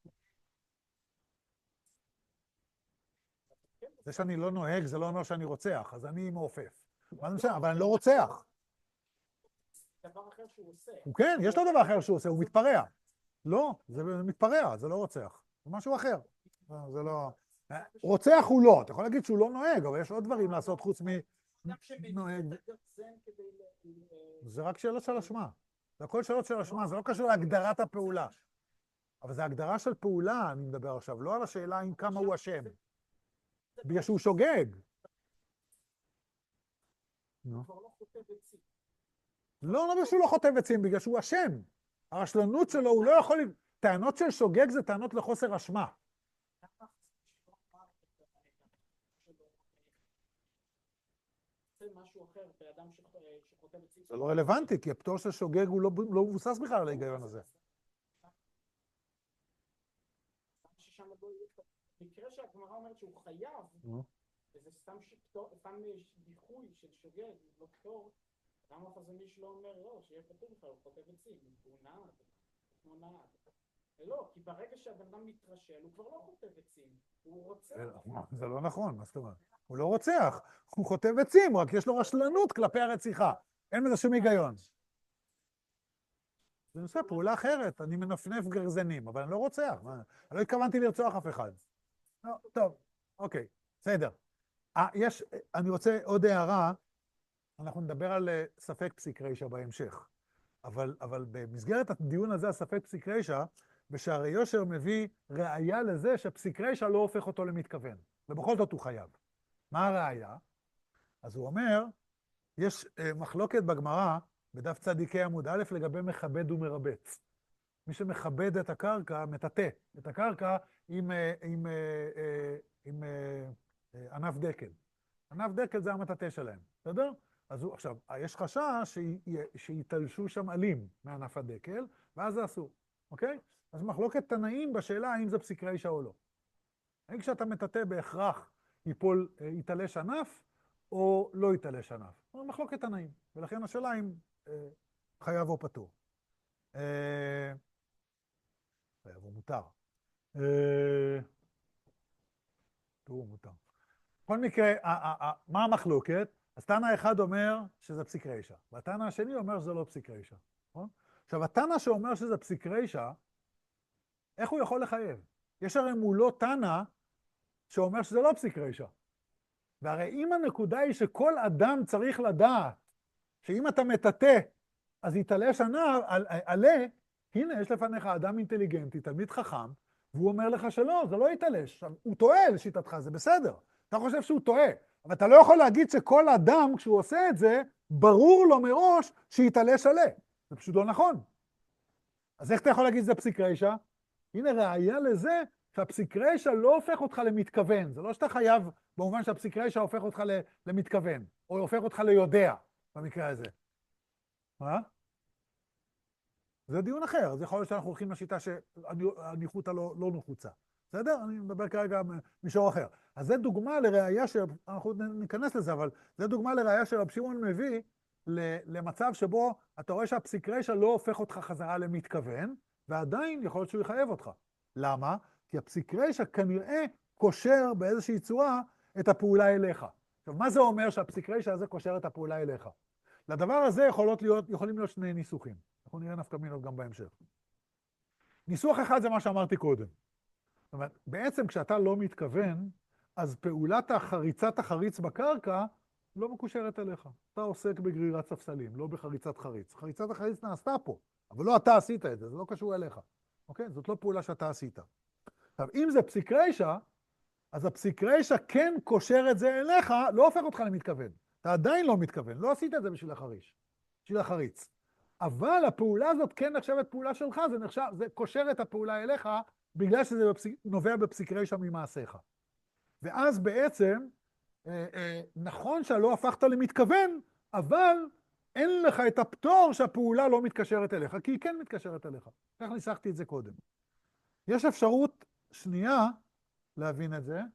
זה שאני לא נוהג, זה לא אומר שאני רוצח, אז אני מעופף. מה זה משנה? אבל אני לא רוצח.
דבר אחר שהוא עושה.
הוא כן, יש לו דבר אחר שהוא עושה, הוא מתפרע. לא, זה מתפרע, זה לא רוצח. זה משהו אחר. זה לא... רוצח הוא לא, אתה יכול להגיד שהוא לא נוהג, אבל יש עוד דברים לעשות חוץ מנוהג. זה רק שאלות של אשמה. זה הכל שאלות של אשמה, זה לא קשור להגדרת הפעולה. אבל זה הגדרה של פעולה, אני מדבר עכשיו, לא על השאלה אם כמה הוא אשם. בגלל שהוא שוגג. לא, לא בגלל שהוא לא חוטב עצים, בגלל שהוא אשם. הרשלנות שלו, הוא לא יכול... טענות של שוגג זה טענות לחוסר אשמה. זה לא רלוונטי, כי הפטור של שוגג הוא לא מבוסס בכלל על ההיגיון הזה.
במקרה שהגמרא אומרת שהוא חייב, וזה סתם דיחוי של שוגג, לא פטור, למה החזון איש לא אומר לא, שיהיה פטור בכלל, הוא חוטב עצים, הוא נעד. לא, כי ברגע שהבן אדם מתרשל, הוא כבר לא חוטב עצים, הוא רוצח.
זה לא נכון, מה זאת אומרת? הוא לא רוצח, הוא חוטב עצים, רק יש לו רשלנות כלפי הרציחה. אין בזה שום היגיון. זה נושא פעולה אחרת, אני מנפנף גרזנים, אבל אני לא רוצח. אני לא התכוונתי לרצוח אף אחד. לא, טוב, אוקיי, בסדר. אני רוצה עוד הערה, אנחנו נדבר על ספק פסיק רישא בהמשך. אבל במסגרת הדיון הזה, הספק פסיק רישא, בשערי יושר מביא ראיה לזה שפסיק רישא לא הופך אותו למתכוון, ובכל זאת הוא חייב. מה הראיה? אז הוא אומר, יש מחלוקת בגמרא, בדף צדיקי עמוד א', לגבי מכבד ומרבץ. מי שמכבד את הקרקע, מטאטא את הקרקע עם ענף דקל. ענף דקל זה המטאטא שלהם, בסדר? אז עכשיו, יש חשש שיתלשו שם עלים מענף הדקל, ואז זה אסור, אוקיי? אז מחלוקת תנאים בשאלה האם זה פסיק רישא או לא. האם כשאתה מטאטא בהכרח יתלש ענף, או לא יתלש ענף. זו מחלוקת תנאים, ולכן השאלה אם חייב או פטור. חייב או מותר. פטור או מותר. בכל מקרה, מה המחלוקת? אז תנא אחד אומר שזה פסיק רישא, והתנא השני אומר שזה לא פסיק רישא. עכשיו, התנא שאומר שזה פסיק רישא, איך הוא יכול לחייב? יש הרי מולו תנא שאומר שזה לא פסיק רישא. והרי אם הנקודה היא שכל אדם צריך לדעת שאם אתה מטאטא, אז יתלש עלה, הנה יש לפניך אדם אינטליגנטי, תלמיד חכם, והוא אומר לך שלא, זה לא יתלש. הוא טועה לשיטתך, זה בסדר. אתה חושב שהוא טועה, אבל אתה לא יכול להגיד שכל אדם, כשהוא עושה את זה, ברור לו מראש שיתלש עלה. זה פשוט לא נכון. אז איך אתה יכול להגיד שזה פסיק רישא? הנה ראיה לזה שהפסיק רשע לא הופך אותך למתכוון. זה לא שאתה חייב במובן שהפסיק רשע הופך אותך למתכוון, או הופך אותך ליודע, במקרה הזה. מה? זה דיון אחר. אז יכול להיות שאנחנו הולכים לשיטה שהניחותא לא נחוצה. בסדר? אני מדבר כרגע מישור אחר. אז זה דוגמה לראייה אנחנו ניכנס לזה, אבל זה דוגמה לראייה שרב שמעון מביא למצב שבו אתה רואה שהפסיק רשע לא הופך אותך חזרה למתכוון, ועדיין יכול להיות שהוא יחייב אותך. למה? כי הפסיק רשע כנראה קושר באיזושהי צורה את הפעולה אליך. עכשיו, מה זה אומר שהפסיק רשע הזה קושר את הפעולה אליך? לדבר הזה יכולים להיות שני ניסוחים. אנחנו נראה נפקא מינות גם בהמשך. ניסוח אחד זה מה שאמרתי קודם. זאת אומרת, בעצם כשאתה לא מתכוון, אז פעולת חריצת החריץ בקרקע לא מקושרת אליך. אתה עוסק בגרירת ספסלים, לא בחריצת חריץ. חריצת החריץ נעשתה פה, אבל לא אתה עשית את זה, זה לא קשור אליך. אוקיי? זאת לא פעולה שאתה עשית. עכשיו, אם זה פסיק רשע, אז הפסיק רשע כן קושר את זה אליך, לא הופך אותך למתכוון. אתה עדיין לא מתכוון, לא עשית את זה בשביל החריץ. אבל הפעולה הזאת כן נחשבת פעולה שלך, זה קושר את הפעולה אליך, בגלל שזה נובע בפסיק רשע ממעשיך. ואז בעצם, נכון שלא הפכת למתכוון, אבל אין לך את הפטור שהפעולה לא מתקשרת אליך, כי היא כן מתקשרת אליך. כך ניסחתי את זה קודם. יש אפשרות שנייה להבין את זה,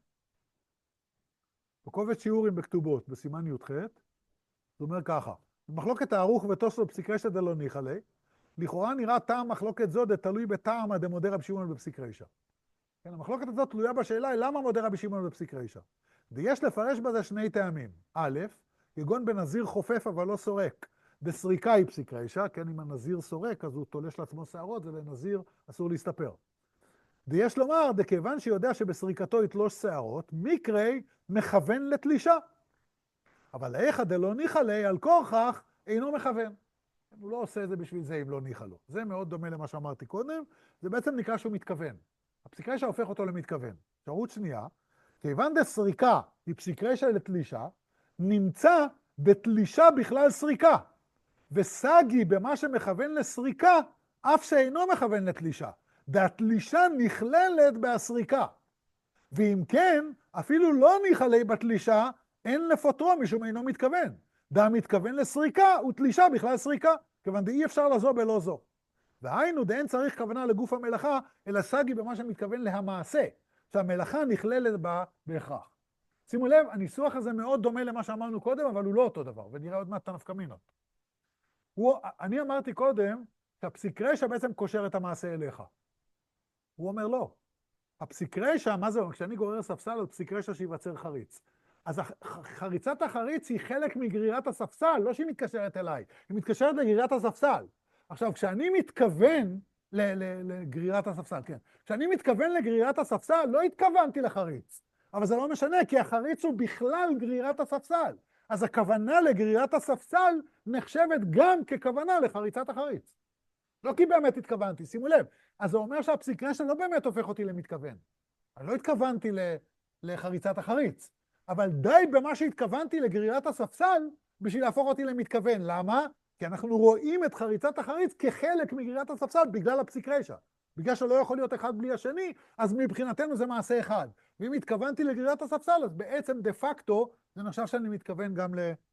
בקובץ שיעורים בכתובות, בסימן י"ח, זה אומר ככה, במחלוקת הערוך ותוספות בפסיק רשע דלא ניחא ליה, לכאורה נראה טעם מחלוקת זו תלוי בטעם דמודה רבי שמעון בפסיק רשע. כן, המחלוקת הזאת תלויה בשאלה למה מודה רבי שמעון בפסיק רשע. ויש לפרש בזה שני טעמים. א', כגון בנזיר חופף אבל לא סורק, בסריקה היא פסיק רשע, כן, אם הנזיר סורק אז הוא תולש לעצמו שערות, ולנזיר אסור להסתפר. ויש לומר, דכיוון שיודע שבסריקתו יתלוש שערות, מקרי מכוון לתלישה. אבל איך דלא ניחא ליה על כורכך אינו מכוון. הוא לא עושה את זה בשביל זה אם לא ניחא לו. זה מאוד דומה למה שאמרתי קודם, זה בעצם נקרא שהוא מתכוון. הפסיק רשע הופך אותו למתכוון. אפשרות שנייה, כיוון דסריקה היא פסיק רשע לתלישה, נמצא בתלישה בכלל סריקה, וסגי במה שמכוון לסריקה, אף שאינו מכוון לתלישה. והתלישה נכללת בהסריקה. ואם כן, אפילו לא ניחא ליה בתלישה, אין לפוטרו משום אינו מתכוון. והמתכוון לסריקה הוא תלישה בכלל סריקה, כיוון דאי אפשר לזו בלא זו. והיינו דאין צריך כוונה לגוף המלאכה, אלא סגי במה שמתכוון להמעשה, שהמלאכה נכללת בה בהכרח. שימו לב, הניסוח הזה מאוד דומה למה שאמרנו קודם, אבל הוא לא אותו דבר, ונראה עוד מעט את הנפקא מינות. אני אמרתי קודם, שהפסיק רשע בעצם קושר את המעשה אליך. הוא אומר לא. הפסיק רשע, מה זה אומר? כשאני גורר ספסל על פסיק רשע שיווצר חריץ. אז חריצת החריץ היא חלק מגרירת הספסל, לא שהיא מתקשרת אליי, היא מתקשרת לגרירת הספסל. עכשיו, כשאני מתכוון לגרירת הספסל, כן. כשאני מתכוון לגרירת הספסל, לא התכוונתי לחריץ. אבל זה לא משנה, כי החריץ הוא בכלל גרירת הספסל. אז הכוונה לגרירת הספסל נחשבת גם ככוונה לחריצת החריץ. לא כי באמת התכוונתי, שימו לב. אז זה אומר שהפסיק רשע לא באמת הופך אותי למתכוון. אני לא התכוונתי לחריצת החריץ. אבל די במה שהתכוונתי לגרירת הספסל, בשביל להפוך אותי למתכוון. למה? כי אנחנו רואים את חריצת החריץ כחלק מגרירת הספסל בגלל הפסיק רשע. בגלל שלא יכול להיות אחד בלי השני, אז מבחינתנו זה מעשה אחד. ואם התכוונתי לגרירת הספסל, אז בעצם דה פקטו, זה נחשב שאני מתכוון גם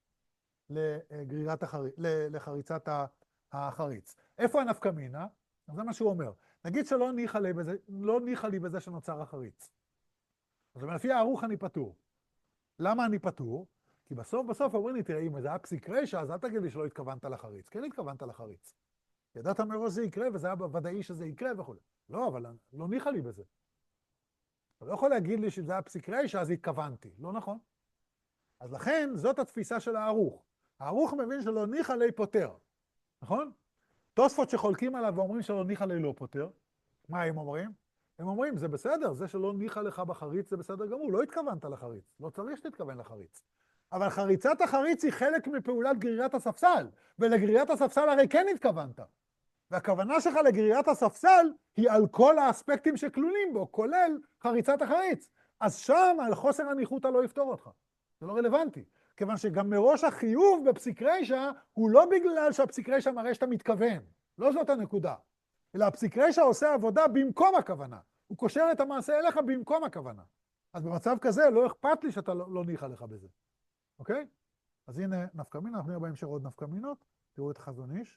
לחריצת החריץ. איפה הנפקא מינה? זה מה שהוא אומר. נגיד שלא ניחא לי בזה שנוצר החריץ. זאת אומרת, לפי הערוך אני פטור. למה אני פטור? כי בסוף אומרים לי, תראה, אם זה היה פסיק רשע, אז אל תגיד לי שלא התכוונת לחריץ. כן התכוונת לחריץ. ידעת מראש זה יקרה, וזה היה בוודאי שזה יקרה וכו'. לא, אבל לא ניחא לי בזה. אתה לא יכול להגיד לי שזה היה פסיק רשע, אז התכוונתי. לא נכון. אז לכן, זאת התפיסה של הערוך. הערוך מבין שלא ניחא לי פוטר. נכון? תוספות שחולקים עליו ואומרים שלא ניחא לי לא פוטר. מה הם אומרים? הם אומרים, זה בסדר, זה שלא ניחא לך בחריץ זה בסדר גמור, לא התכוונת לחריץ. לא צריך שתתכוון לחריץ. אבל חריצת החריץ היא חלק מפעולת גרירת הספסל, ולגרירת הספסל הרי כן התכוונת. והכוונה שלך לגרירת הספסל היא על כל האספקטים שכלולים בו, כולל חריצת החריץ. אז שם על חוסר הניחותא לא יפתור אותך. זה לא רלוונטי. כיוון שגם מראש החיוב בפסיק רשע הוא לא בגלל שהפסיק רשע מראה שאתה מתכוון. לא זאת הנקודה. אלא הפסיק רשע עושה עבודה במקום הכוונה. הוא קושר את המעשה אליך במקום הכוונה. אז במצב כזה לא אכפת לי שאתה לא ניחא לך בזה. אוקיי? אז הנה נפקא מינה, אנחנו נראה בהמשך עוד נפקא מינות, תראו את החזון איש.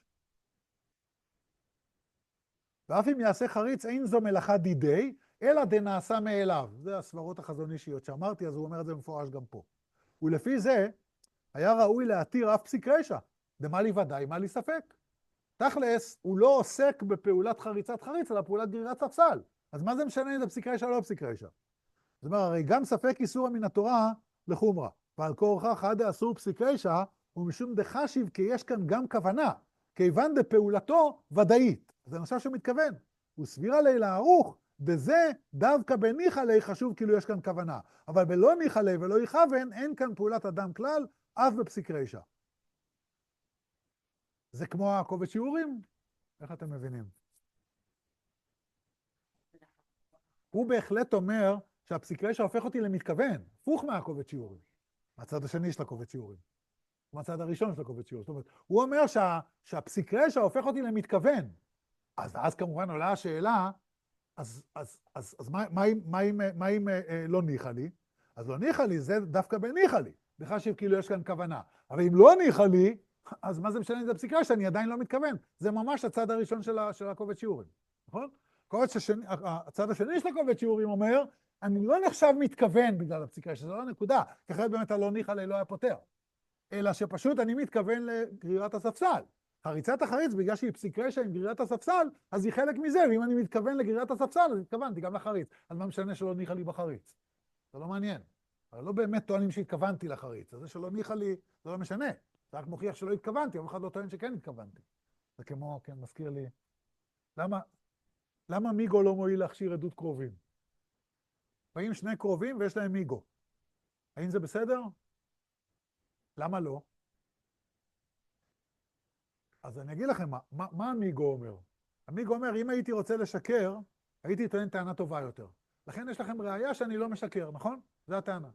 ואף אם יעשה חריץ אין זו מלאכה דידי, אלא דנעשה מאליו. זה הסברות החזון אישיות שאמרתי, אז הוא אומר את זה במפורש גם פה. ולפי זה, היה ראוי להתיר אף פסיק רשע. דמה לי ודאי, מה לי ספק. תכלס, הוא לא עוסק בפעולת חריצת חריץ, אלא פעולת גרירת ספסל. אז מה זה משנה אם זה פסיק רשע או לא פסיק רשע? זאת אומרת, הרי גם ספק איסור מן התורה לחומרה. ועל כורחה חד אסור פסיק רשע, ומשום דחשיב כי יש כאן גם כוונה, כיוון דפעולתו ודאית. זה נושא שהוא מתכוון. הוא סבירה לילה ערוך, בזה דווקא בניחא ליה חשוב כאילו יש כאן כוונה. אבל בלא ניחא ליה ולא יכוון, אין כאן פעולת אדם כלל, אף בפסיק רשע. זה כמו הקובץ שיעורים? איך אתם מבינים? הוא בהחלט אומר שהפסיק רשע הופך אותי למתכוון, הפוך מהקובץ שיעורים. מהצד השני של הקובץ שיעורים. מהצד הראשון של הקובץ שיעורים. זאת אומרת, הוא אומר שהפסיק רשע הופך אותי למתכוון. אז כמובן עולה השאלה, אז מה אם לא ניחא לי? אז לא ניחא לי, זה דווקא בניחא לי. בחשיב כאילו יש כאן כוונה. אבל אם לא ניחא לי, אז מה זה משנה אם זה פסיק רשע? אני עדיין לא מתכוון. זה ממש הצד הראשון של הקובץ שיעורים. נכון? הצד השני של הקובץ שיעורים אומר, אני לא נחשב מתכוון בגלל הפסיק רשע, זה לא הנקודה. כי אחרת באמת הלא ניחא לי לא היה פותר. אלא שפשוט אני מתכוון לגרירת הספסל. חריצת החריץ, בגלל שהיא פסיק רשע עם גרירת הספסל, אז היא חלק מזה, ואם אני מתכוון לגרירת הספסל, אז התכוונתי גם לחריץ. אז מה משנה שלא ניחא לי בחריץ? זה לא מעניין. אבל לא באמת טוענים שהתכוונתי לחריץ. אז זה שלא ניחא לי, זה לא משנה. זה רק מוכיח שלא התכוונתי, אבל אחד לא טוען שכן התכוונתי. זה כמו, כן, מזכיר לי, למה מיגו לא מועיל להכשיר עדות קרובים? באים שני קרובים ויש להם מיגו. האם זה בסדר? למה לא? אז אני אגיד לכם מה המיגו אומר. המיגו אומר, אם הייתי רוצה לשקר, הייתי טוען טענה טובה יותר. לכן יש לכם ראייה שאני לא משקר, נכון? זה הטענה.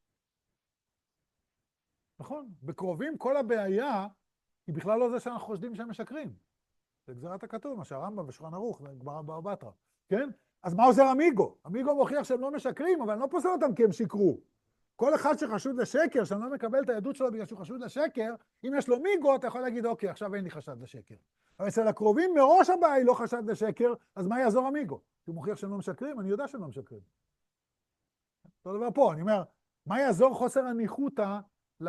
נכון? בקרובים כל הבעיה היא בכלל לא זה שאנחנו חושדים שהם משקרים. זה גזירת הכתוב, מה שהרמב"ם ושולחן ערוך, זה גמרא בבא בתרא. כן? אז מה עוזר המיגו? המיגו מוכיח שהם לא משקרים, אבל אני לא פוסל אותם כי הם שיקרו. כל אחד שחשוד לשקר, שאני לא מקבל את העדות שלו בגלל שהוא חשוד לשקר, אם יש לו מיגו, אתה יכול להגיד, אוקיי, עכשיו אין לי חשד לשקר. אבל אצל הקרובים מראש הבעיה היא לא חשד לשקר, אז מה יעזור המיגו? הוא מוכיח שהם לא משקרים? אני יודע שהם לא משקרים. אותו דבר פה, אני אומר, מה יעזור חוסר הניחותא,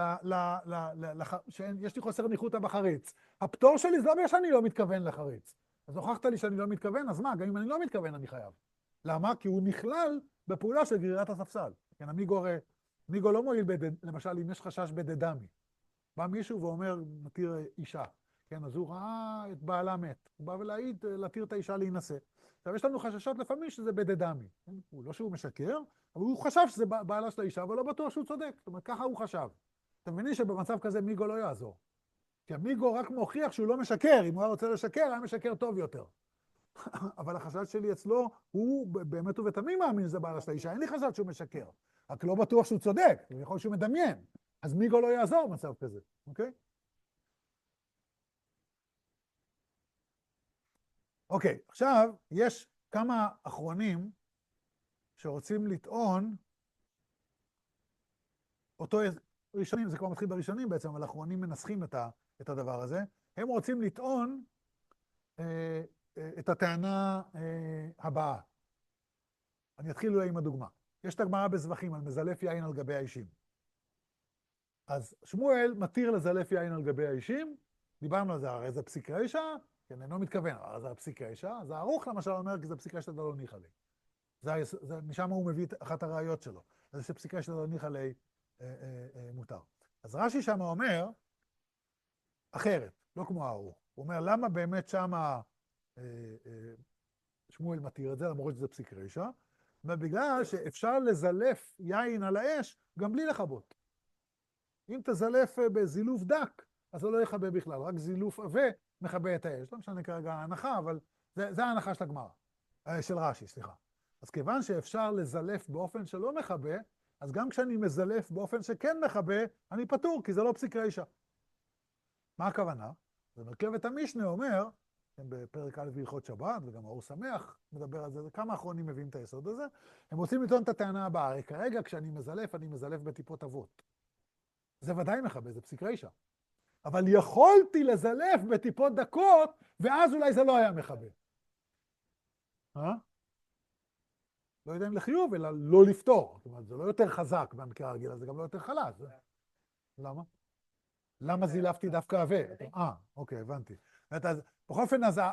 שיש לי חוסר ניחותא בחריץ? הפטור שלי זה לא בגלל שאני לא מתכוון לחריץ. אז הוכחת לי שאני לא מתכוון, אז מה? גם אם אני לא מתכוון, אני חייב. למה? כי הוא נכלל בפעולה של גרירת הספסל. כן, המיגו לא מועיל, למשל, אם יש חשש בדדמי. בא מישהו ואומר, מתיר אישה. כן, אז הוא ראה את בעלה מת. הוא בא ולהעיד, להתיר את האישה להינשא. עכשיו, יש לנו חששות לפעמים שזה בדדמי. הוא לא שהוא משקר, אבל הוא חשב שזה בעלה של האישה, אבל לא בטוח שהוא צודק. זאת אומרת, ככה הוא חשב. אתם מבינים שבמצב כזה מיגו לא יעזור. כי המיגו רק מוכיח שהוא לא משקר. אם הוא היה רוצה לשקר, היה משקר טוב יותר. אבל החשד שלי אצלו, הוא באמת ובתמים מאמין שזה בעלה של האישה. אין לי חשד שהוא משקר. רק לא בטוח שהוא צודק, יכול שהוא מדמיין. אז מיגו לא יעזור במצב כזה, אוקיי? אוקיי, עכשיו יש כמה אחרונים שרוצים לטעון, אותו ראשונים, זה כבר מתחיל בראשונים בעצם, אבל האחרונים מנסחים את הדבר הזה, הם רוצים לטעון את הטענה הבאה. אני אתחיל אולי עם הדוגמה. יש את הגמרא בזבחים על מזלף יין על גבי האישים. אז שמואל מתיר לזלף יין על גבי האישים, דיברנו על זה, הרי זה פסיק רשע, כן, אני לא מתכוון, אבל זה פסיק רשע, אז הערוך למשל אומר, כי זה פסיק רשע לא ניחא לי. משם הוא מביא את אחת הראיות שלו. זה שפסיק רשע לא ניחא לי מותר. אז רש"י שם אומר, אחרת, לא כמו הערוך. הוא אומר, למה באמת שם שמואל מתיר את זה, למרות שזה פסיק רשע? ובגלל שאפשר לזלף יין על האש גם בלי לכבות. אם תזלף בזילוף דק, אז זה לא יכבה בכלל, רק זילוף עבה מכבה את האש. לא משנה כרגע ההנחה, אבל זה ההנחה של הגמרא, של רש"י, סליחה. אז כיוון שאפשר לזלף באופן שלא מכבה, אז גם כשאני מזלף באופן שכן מכבה, אני פטור, כי זה לא פסיק רשע. מה הכוונה? במרכבת המשנה אומר, בפרק א' בהלכות שבת, וגם האור שמח מדבר על זה, וכמה אחרונים מביאים את היסוד הזה. הם רוצים לטעון את הטענה הבאה, הרי כרגע כשאני מזלף, אני מזלף בטיפות אבות. זה ודאי מכבה, זה פסיק רישא. אבל יכולתי לזלף בטיפות דקות, ואז אולי זה לא היה מכבה. לא יודע אם לחיוב, אלא לא לפתור. זאת אומרת, זה לא יותר חזק במקרה הרגיל, זה גם לא יותר חלש. למה? למה זילפתי דווקא עבה? אוקיי, הבנתי. אז בכל אופן, אז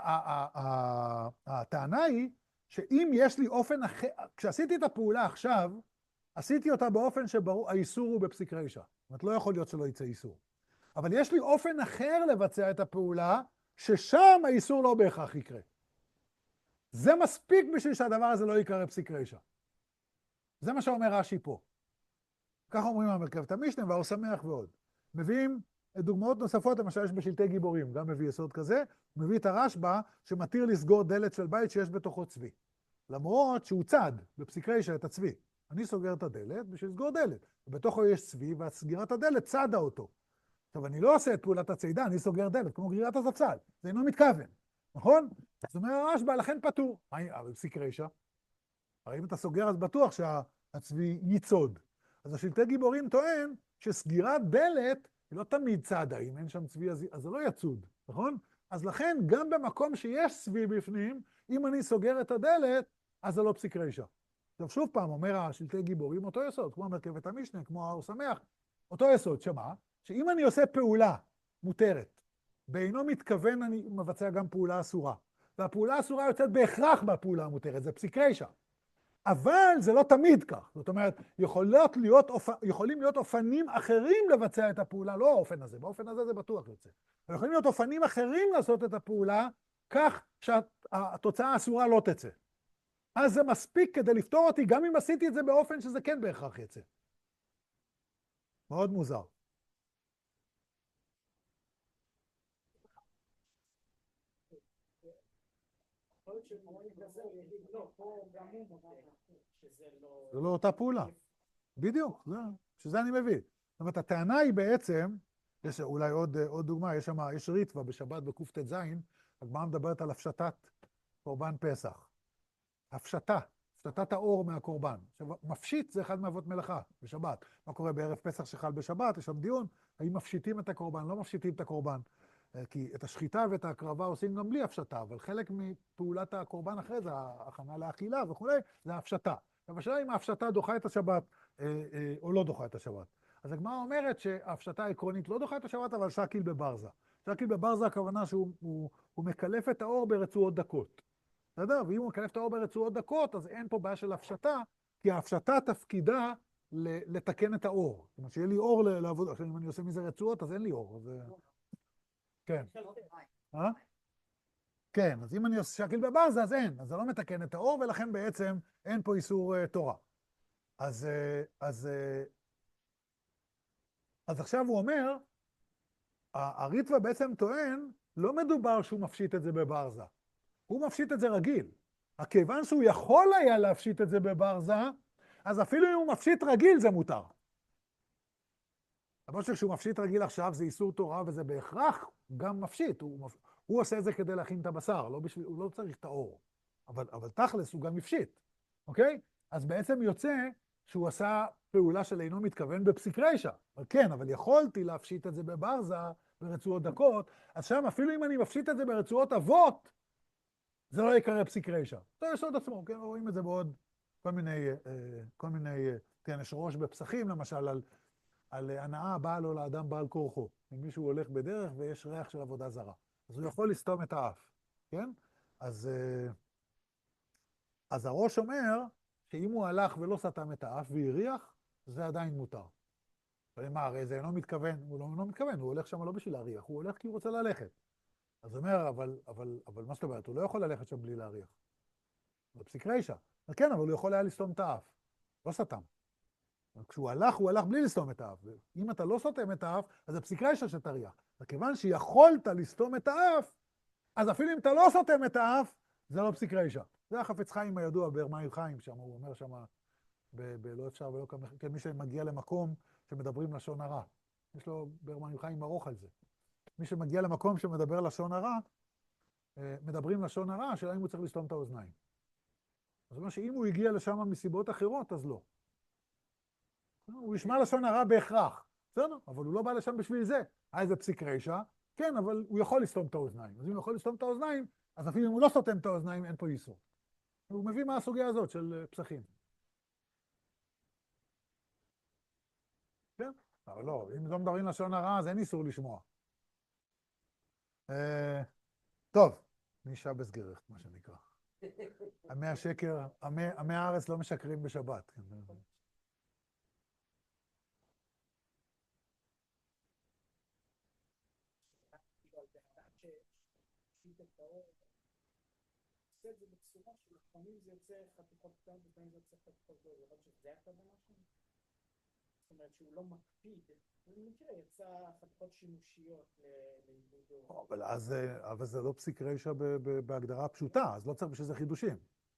הטענה היא שאם יש לי אופן אחר, כשעשיתי את הפעולה עכשיו, עשיתי אותה באופן שהאיסור הוא בפסיק רישא. זאת אומרת, לא יכול להיות שלא יצא איסור. אבל יש לי אופן אחר לבצע את הפעולה, ששם האיסור לא בהכרח יקרה. זה מספיק בשביל שהדבר הזה לא יקרה פסיק רישא. זה מה שאומר רש"י פה. ככה אומרים המרכבת המשנה, והאור שמח ועוד. מביאים דוגמאות נוספות, למשל יש בשלטי גיבורים, גם מביא יסוד כזה, מביא את הרשב"א שמתיר לסגור דלת של בית שיש בתוכו צבי. למרות שהוא צד בפסיק רישא את הצבי. אני סוגר את הדלת בשביל לסגור דלת. ובתוכו יש צבי, והסגירת הדלת צדה אותו. עכשיו, אני לא עושה את פעולת הצידה, אני סוגר דלת, כמו גרירת הספסל. זה אינו מתכוון, נכון? זאת אומרת, הרשב"א לכן פטור. אבל פסיק רישא, הרי אם אתה סוגר אז בטוח שהצבי ייצוד. אז השלטי גיבורים טוען שסגירת דלת היא לא תמיד צדה, אם אין שם צבי אז זה לא יצוד, נכון? אז לכן גם במקום שיש צבי בפנים, אם אני סוגר את הדלת, אז זה לא פסיק רישא. עכשיו שוב פעם, אומר השלטי גיבורים אותו יסוד, כמו המרכבת המשנה, כמו האור שמח, אותו יסוד, שמה? שאם אני עושה פעולה מותרת, באינו מתכוון אני מבצע גם פעולה אסורה, והפעולה האסורה יוצאת בהכרח בפעולה המותרת, זה פסיק רישא. אבל זה לא תמיד כך, זאת אומרת, יכולים להיות אופנים אחרים לבצע את הפעולה, לא האופן הזה, באופן הזה זה בטוח יוצא. יכולים להיות אופנים אחרים לעשות את הפעולה, כך שהתוצאה האסורה לא תצא. אז זה מספיק כדי לפתור אותי, גם אם עשיתי את זה באופן שזה כן בהכרח יצא. מאוד מוזר. זה לא אותה פעולה. בדיוק, שזה אני מביא. זאת אומרת, הטענה היא בעצם, יש אולי עוד דוגמה, יש ריטווה בשבת בקט"ז, הגמרא מדברת על הפשטת קורבן פסח. הפשטת האור מהקורבן. מפשיט זה אחד מאבות מלאכה בשבת. מה קורה בערב פסח שחל בשבת? יש שם דיון, האם מפשיטים את הקורבן, לא מפשיטים את הקורבן. כי את השחיטה ואת ההקרבה עושים גם בלי הפשטה, אבל חלק מפעולת הקורבן אחרי זה, ההכנה לאכילה וכו', זה ההפשטה. השאלה אם ההפשטה דוחה את השבת או לא דוחה את השבת. אז הגמרא אומרת שההפשטה העקרונית לא דוחה את השבת, אבל שקיל בברזה. שקיל בברזה הכוונה שהוא מקלף את האור ברצועות דקות. בסדר? ואם הוא מקלף את האור ברצועות דקות, אז אין פה בעיה של הפשטה, כי ההפשטה תפקידה לתקן את האור. זאת אומרת, שיהיה לי אור לעבוד, עכשיו אם אני עושה מזה רצועות, אז אין לי אור. כן. כן, אז אם אני עושה שקיל בברזה, אז אין. אז זה לא מתקן את האור, ולכן בעצם אין פה איסור תורה. אז עכשיו הוא אומר, הריטווה בעצם טוען, לא מדובר שהוא מפשיט את זה בברזה. הוא מפשיט את זה רגיל. הכיוון שהוא יכול היה להפשיט את זה בברזה, אז אפילו אם הוא מפשיט רגיל זה מותר. אבל שכשהוא מפשיט רגיל עכשיו זה איסור תורה, וזה בהכרח גם מפשיט. הוא עושה את זה כדי להכין את הבשר, הוא לא צריך את האור. אבל תכלס הוא גם מפשיט, אוקיי? אז בעצם יוצא שהוא עשה פעולה של אינו מתכוון בפסיק רישא. אבל כן, אבל יכולתי להפשיט את זה בברזה, ברצועות דקות, אז שם אפילו אם אני מפשיט את זה ברצועות אבות, זה לא יקרה פסיק רישא. זה יסוד עצמו, כן? רואים את זה בעוד כל מיני, כן, יש ראש בפסחים, למשל, על הנאה באה לו לאדם בעל כורחו. אם מישהו הולך בדרך ויש ריח של עבודה זרה. אז הוא יכול לסתום את האף, כן? אז הראש אומר שאם הוא הלך ולא סתם את האף והריח, זה עדיין מותר. אבל מה, הרי זה אינו מתכוון, הוא לא מתכוון, הוא הולך שם לא בשביל להריח, הוא הולך כי הוא רוצה ללכת. אז הוא אומר, אבל מה זאת אומרת, הוא לא יכול ללכת שם בלי להריח. זה פסיק רישא. כן, אבל הוא יכול היה לסתום את האף. לא סתם. כשהוא הלך, הוא הלך בלי לסתום את האף. אם אתה לא סותם את האף, אז זה פסיק רישא שתריח. וכיוון שיכולת לסתום את האף, אז אפילו אם אתה לא סותם את האף, זה לא פסיק רישא. זה החפץ חיים הידוע ברמאי חיים שם, הוא אומר שם, בלא אפשר ולא כמי מי שמגיע למקום שמדברים לשון הרע. יש לו ברמאי חיים ארוך על זה. מי שמגיע למקום שמדבר לשון הרע, מדברים לשון הרע, השאלה אם הוא צריך לסתום את האוזניים. זאת אומרת שאם הוא הגיע לשם מסיבות אחרות, אז לא. הוא ישמע לשון הרע בהכרח, בסדר? אבל הוא לא בא לשם בשביל זה. איזה פסיק רשע, כן, אבל הוא יכול לסתום את האוזניים. אז אם הוא יכול לסתום את האוזניים, אז אפילו אם הוא לא סותם את האוזניים, אין פה איסור. הוא מביא מהסוגיה הזאת של פסחים. כן? אבל לא, אם לא מדברים לשון הרע, אז אין איסור לשמוע. טוב, נישה סגירת, מה שנקרא. עמי הארץ לא משקרים בשבת.
עושה את זה בצורה שלפעמים זה יוצא חתיכות קטנות, לפעמים זה יוצא חתיכות גדולות, אבל שזה הכוונה שלנו. זאת אומרת שהוא לא מקפיד, במקרה יצא חתיכות שימושיות לעיבודו.
אבל זה לא פסיק רשע בהגדרה פשוטה, אז לא צריך בשביל זה חידושים.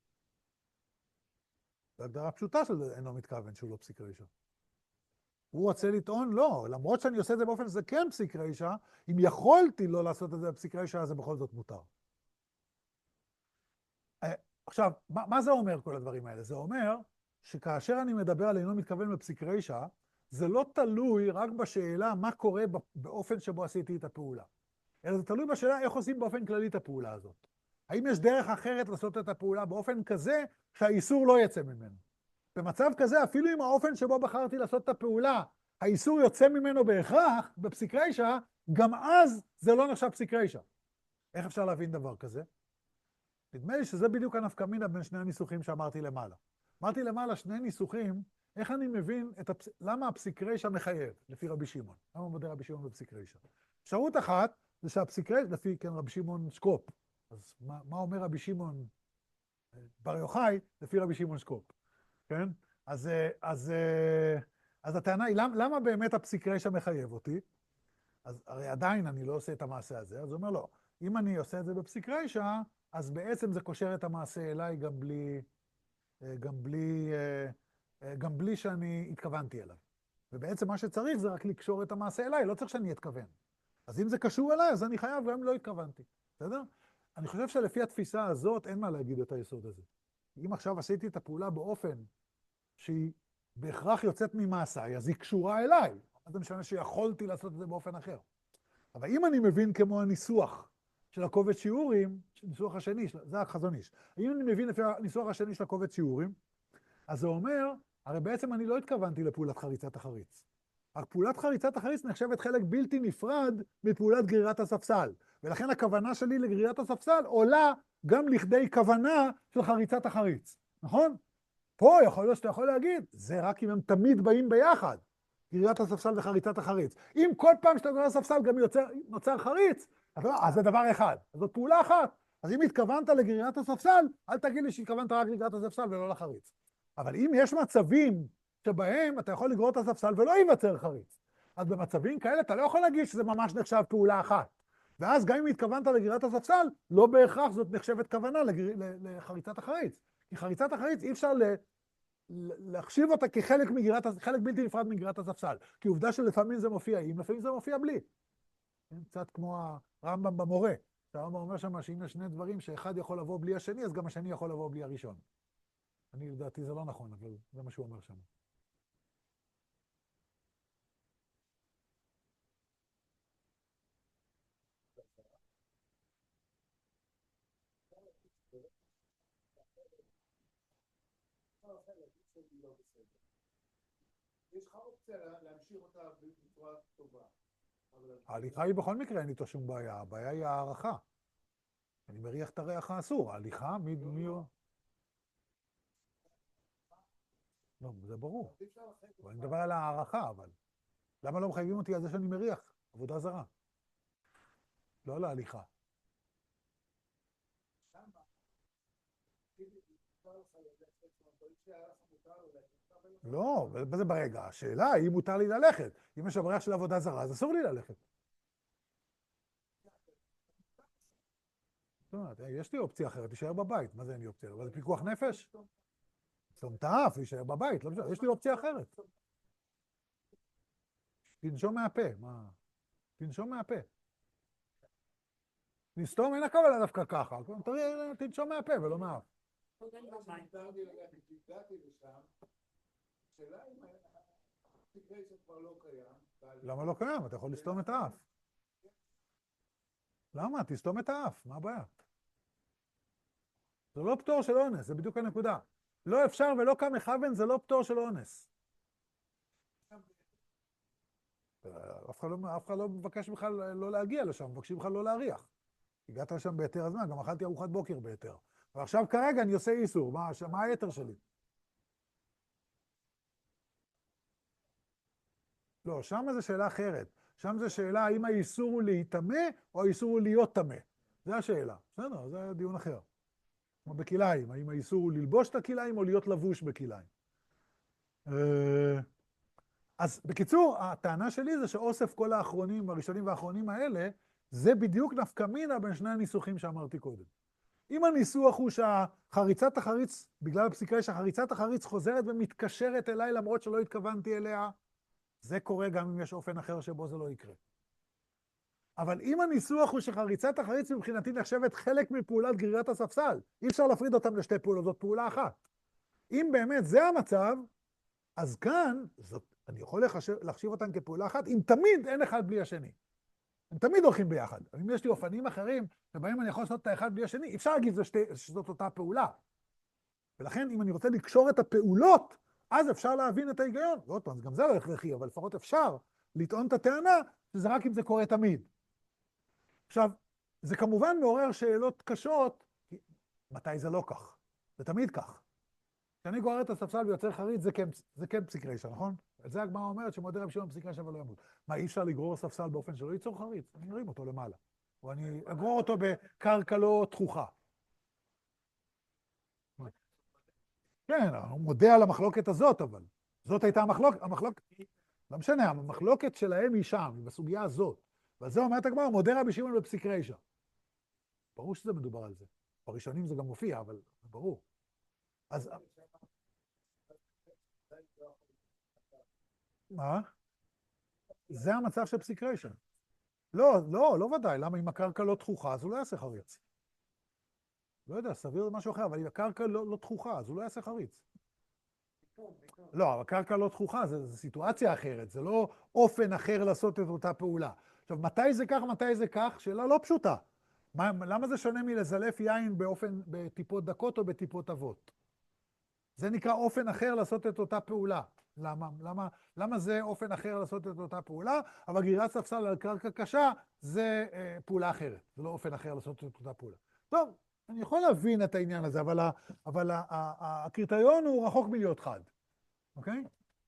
בהגדרה פשוטה שזה אינו מתכוון שהוא לא פסיק רשע. הוא רוצה לטעון, לא, למרות שאני עושה את זה באופן שזה כן פסיק רשע, אם יכולתי לא לעשות את זה בפסיק רשע, אז זה בכל זאת מותר. עכשיו, מה זה אומר כל הדברים האלה? זה אומר שכאשר אני מדבר על אינו מתכוון בפסיק רשע, זה לא תלוי רק בשאלה מה קורה באופן שבו עשיתי את הפעולה. אלא זה תלוי בשאלה איך עושים באופן כללי את הפעולה הזאת. האם יש דרך אחרת לעשות את הפעולה באופן כזה שהאיסור לא יצא ממנו? במצב כזה, אפילו אם האופן שבו בחרתי לעשות את הפעולה, האיסור יוצא ממנו בהכרח, בפסיק רשע, גם אז זה לא נחשב פסיק רשע. איך אפשר להבין דבר כזה? נדמה לי שזה בדיוק הנפקא מינה בין שני הניסוחים שאמרתי למעלה. אמרתי למעלה שני ניסוחים, איך אני מבין למה הפסיק רשע מחייב, לפי רבי שמעון. למה מודה רבי שמעון בפסיק רשע? אפשרות אחת, זה שהפסיק רשע, לפי כן רבי שמעון שקופ. אז מה אומר רבי שמעון בר יוחאי, לפי רבי שמעון שקופ? כן? אז הטענה היא, למה באמת הפסיק רשע מחייב אותי? אז הרי עדיין אני לא עושה את המעשה הזה, אז הוא אומר לא, אם אני עושה את זה בפסיק רשע, אז בעצם זה קושר את המעשה אליי גם בלי שאני התכוונתי אליו. ובעצם מה שצריך זה רק לקשור את המעשה אליי, לא צריך שאני אתכוון. אז אם זה קשור אליי, אז אני חייב גם אם לא התכוונתי. בסדר? אני חושב שלפי התפיסה הזאת אין מה להגיד את היסוד הזה. אם עכשיו עשיתי את הפעולה באופן שהיא בהכרח יוצאת ממעשיי, אז היא קשורה אליי. אז זה משנה שיכולתי לעשות את זה באופן אחר. אבל אם אני מבין כמו הניסוח של הקובץ שיעורים, הניסוח השני, זה החזון איש. אם אני מבין לפי הניסוח השני של הקובץ שיעורים, אז זה אומר, הרי בעצם אני לא התכוונתי לפעולת חריצת החריץ. רק פעולת חריצת החריץ נחשבת חלק בלתי נפרד מפעולת גרירת הספסל. ולכן הכוונה שלי לגרירת הספסל עולה גם לכדי כוונה של חריצת החריץ. נכון? פה יכול להיות שאתה יכול להגיד, זה רק אם הם תמיד באים ביחד, גרירת הספסל וחריצת החריץ. אם כל פעם שאתה גורר הספסל גם נוצר חריץ, אז זה דבר אחד, אז זאת פעולה אחת. אז אם התכוונת לגרירת הספסל, אל תגיד לי שהתכוונת רק לגרירת הספסל ולא לחריץ. אבל אם יש מצבים שבהם אתה יכול לגרור את הספסל ולא ייווצר חריץ, אז במצבים כאלה אתה לא יכול להגיד שזה ממש נחשב פעולה אחת. ואז גם אם התכוונת לגרירת הספסל, לא בהכרח זאת נחשבת כוונה לחריצת החריץ. כי חריצת החריץ אי אפשר להחשיב אותה כחלק בלתי נפרד מגרירת הספסל. כי עובדה שלפעמים זה מופיע עם, לפעמים זה מופיע בלי. קצת כמו הרמב"ם במורה. הרמב"ם אומר שם שאם יש שני דברים שאחד יכול לבוא בלי השני, אז גם השני יכול לבוא בלי הראשון. אני לדעתי זה לא נכון, אבל זה מה שהוא אומר שם.
יש לך אופציה להמשיך אותה בצורה טובה.
ההליכה היא בכל מקרה, אין איתו שום בעיה. הבעיה היא הערכה. אני מריח את הריח האסור. ההליכה, מי... לא, זה ברור. אבל אני מדבר על הערכה, אבל. למה לא מחייבים אותי על זה שאני מריח? עבודה זרה. לא על ההליכה. לא, זה ברגע. השאלה היא אם מותר לי ללכת. אם יש הבריח של עבודה זרה, אז אסור לי ללכת. זאת אומרת, יש לי אופציה אחרת, להישאר בבית. מה זה אין לי אופציה? אבל זה פיקוח נפש? סתום את האף, להישאר בבית, לא משנה, יש לי אופציה אחרת. תנשום מהפה, מה? תנשום מהפה. לסתום אין הכוונה דווקא ככה. תראי, תנשום מהפה ולא מהאף.
הגעתי לשם, שאלה אם הסיקריישן כבר לא קיים.
למה לא קיים? אתה יכול לסתום את האף. למה? תסתום את האף, מה הבעיה? זה לא פטור של אונס, זה בדיוק הנקודה. לא אפשר ולא קם מכוון, זה לא פטור של אונס. אף אחד לא מבקש בכלל לא להגיע לשם, מבקשים בכלל לא להריח. הגעת לשם בהיתר הזמן, גם אכלתי ארוחת בוקר בהיתר. ועכשיו כרגע אני עושה איסור, מה היתר שלי? לא, שם זה שאלה אחרת. שם זה שאלה האם האיסור הוא להיטמא או האיסור הוא להיות טמא. זה השאלה. בסדר, זה דיון אחר. כמו בכליים, האם האיסור הוא ללבוש את הכליים או להיות לבוש בכליים. אז בקיצור, הטענה שלי זה שאוסף כל האחרונים, הראשונים והאחרונים האלה, זה בדיוק נפקא מינה בין שני הניסוחים שאמרתי קודם. אם הניסוח הוא שהחריצת החריץ, בגלל הפסיקה שחריצת החריץ חוזרת ומתקשרת אליי למרות שלא התכוונתי אליה, זה קורה גם אם יש אופן אחר שבו זה לא יקרה. אבל אם הניסוח הוא שחריצת החריץ מבחינתי נחשבת חלק מפעולת גרירת הספסל, אי אפשר להפריד אותם לשתי פעולות, זאת פעולה אחת. אם באמת זה המצב, אז כאן, אני יכול להחשיב אותם כפעולה אחת, אם תמיד אין אחד בלי השני. הם תמיד הולכים ביחד. אם יש לי אופנים אחרים, שבהם אני יכול לעשות את האחד בלי השני, אפשר להגיד שזאת אותה פעולה. ולכן, אם אני רוצה לקשור את הפעולות, אז אפשר להבין את ההיגיון. ועוד פעם, גם זה לא הכרחי, אבל לפחות אפשר לטעון את הטענה, שזה רק אם זה קורה תמיד. עכשיו, זה כמובן מעורר שאלות קשות, מתי זה לא כך? זה תמיד כך. כשאני גורר את הספסל ויוצר חריץ, זה כן פסיק רישא, נכון? על זה הגמרא אומרת שמודה רבי שמעון פסיק רישא ולא ימות. מה, אי אפשר לגרור ספסל באופן שלא ייצור חריץ? אני ארים אותו למעלה. או אני אגרור אותו בקרקע לא תחוכה. כן, הוא מודה על המחלוקת הזאת, אבל. זאת הייתה המחלוקת, לא משנה, המחלוקת שלהם היא שם, היא בסוגיה הזאת. ועל זה אומרת הגמרא, מודה רבי שמעון בפסיק רישא. ברור שזה מדובר על זה. בראשונים זה גם מופיע, אבל ברור. אז... מה? זה המצב של פסיק רישא. לא ודאי. למה אם הקרקע לא תחוכה, אז הוא לא יעשה חריץ. לא יודע, סביר זה משהו אחר, אבל אם הקרקע לא תחוכה, אז הוא לא יעשה חריץ. לא, הקרקע לא תחוכה, זו סיטואציה אחרת, זה לא אופן אחר לעשות את אותה פעולה. עכשיו, מתי זה כך, מתי זה כך? שאלה לא פשוטה. למה זה שונה מלזלף יין בטיפות דקות או בטיפות אבות? זה נקרא אופן אחר לעשות את אותה פעולה. למה זה אופן אחר לעשות את אותה פעולה? אבל גרירת ספסל על קרקע קשה זה פעולה אחרת. זה לא אופן אחר לעשות את אותה פעולה. טוב, אני יכול להבין את העניין הזה, אבל הקריטריון הוא רחוק מלהיות חד. אוקיי?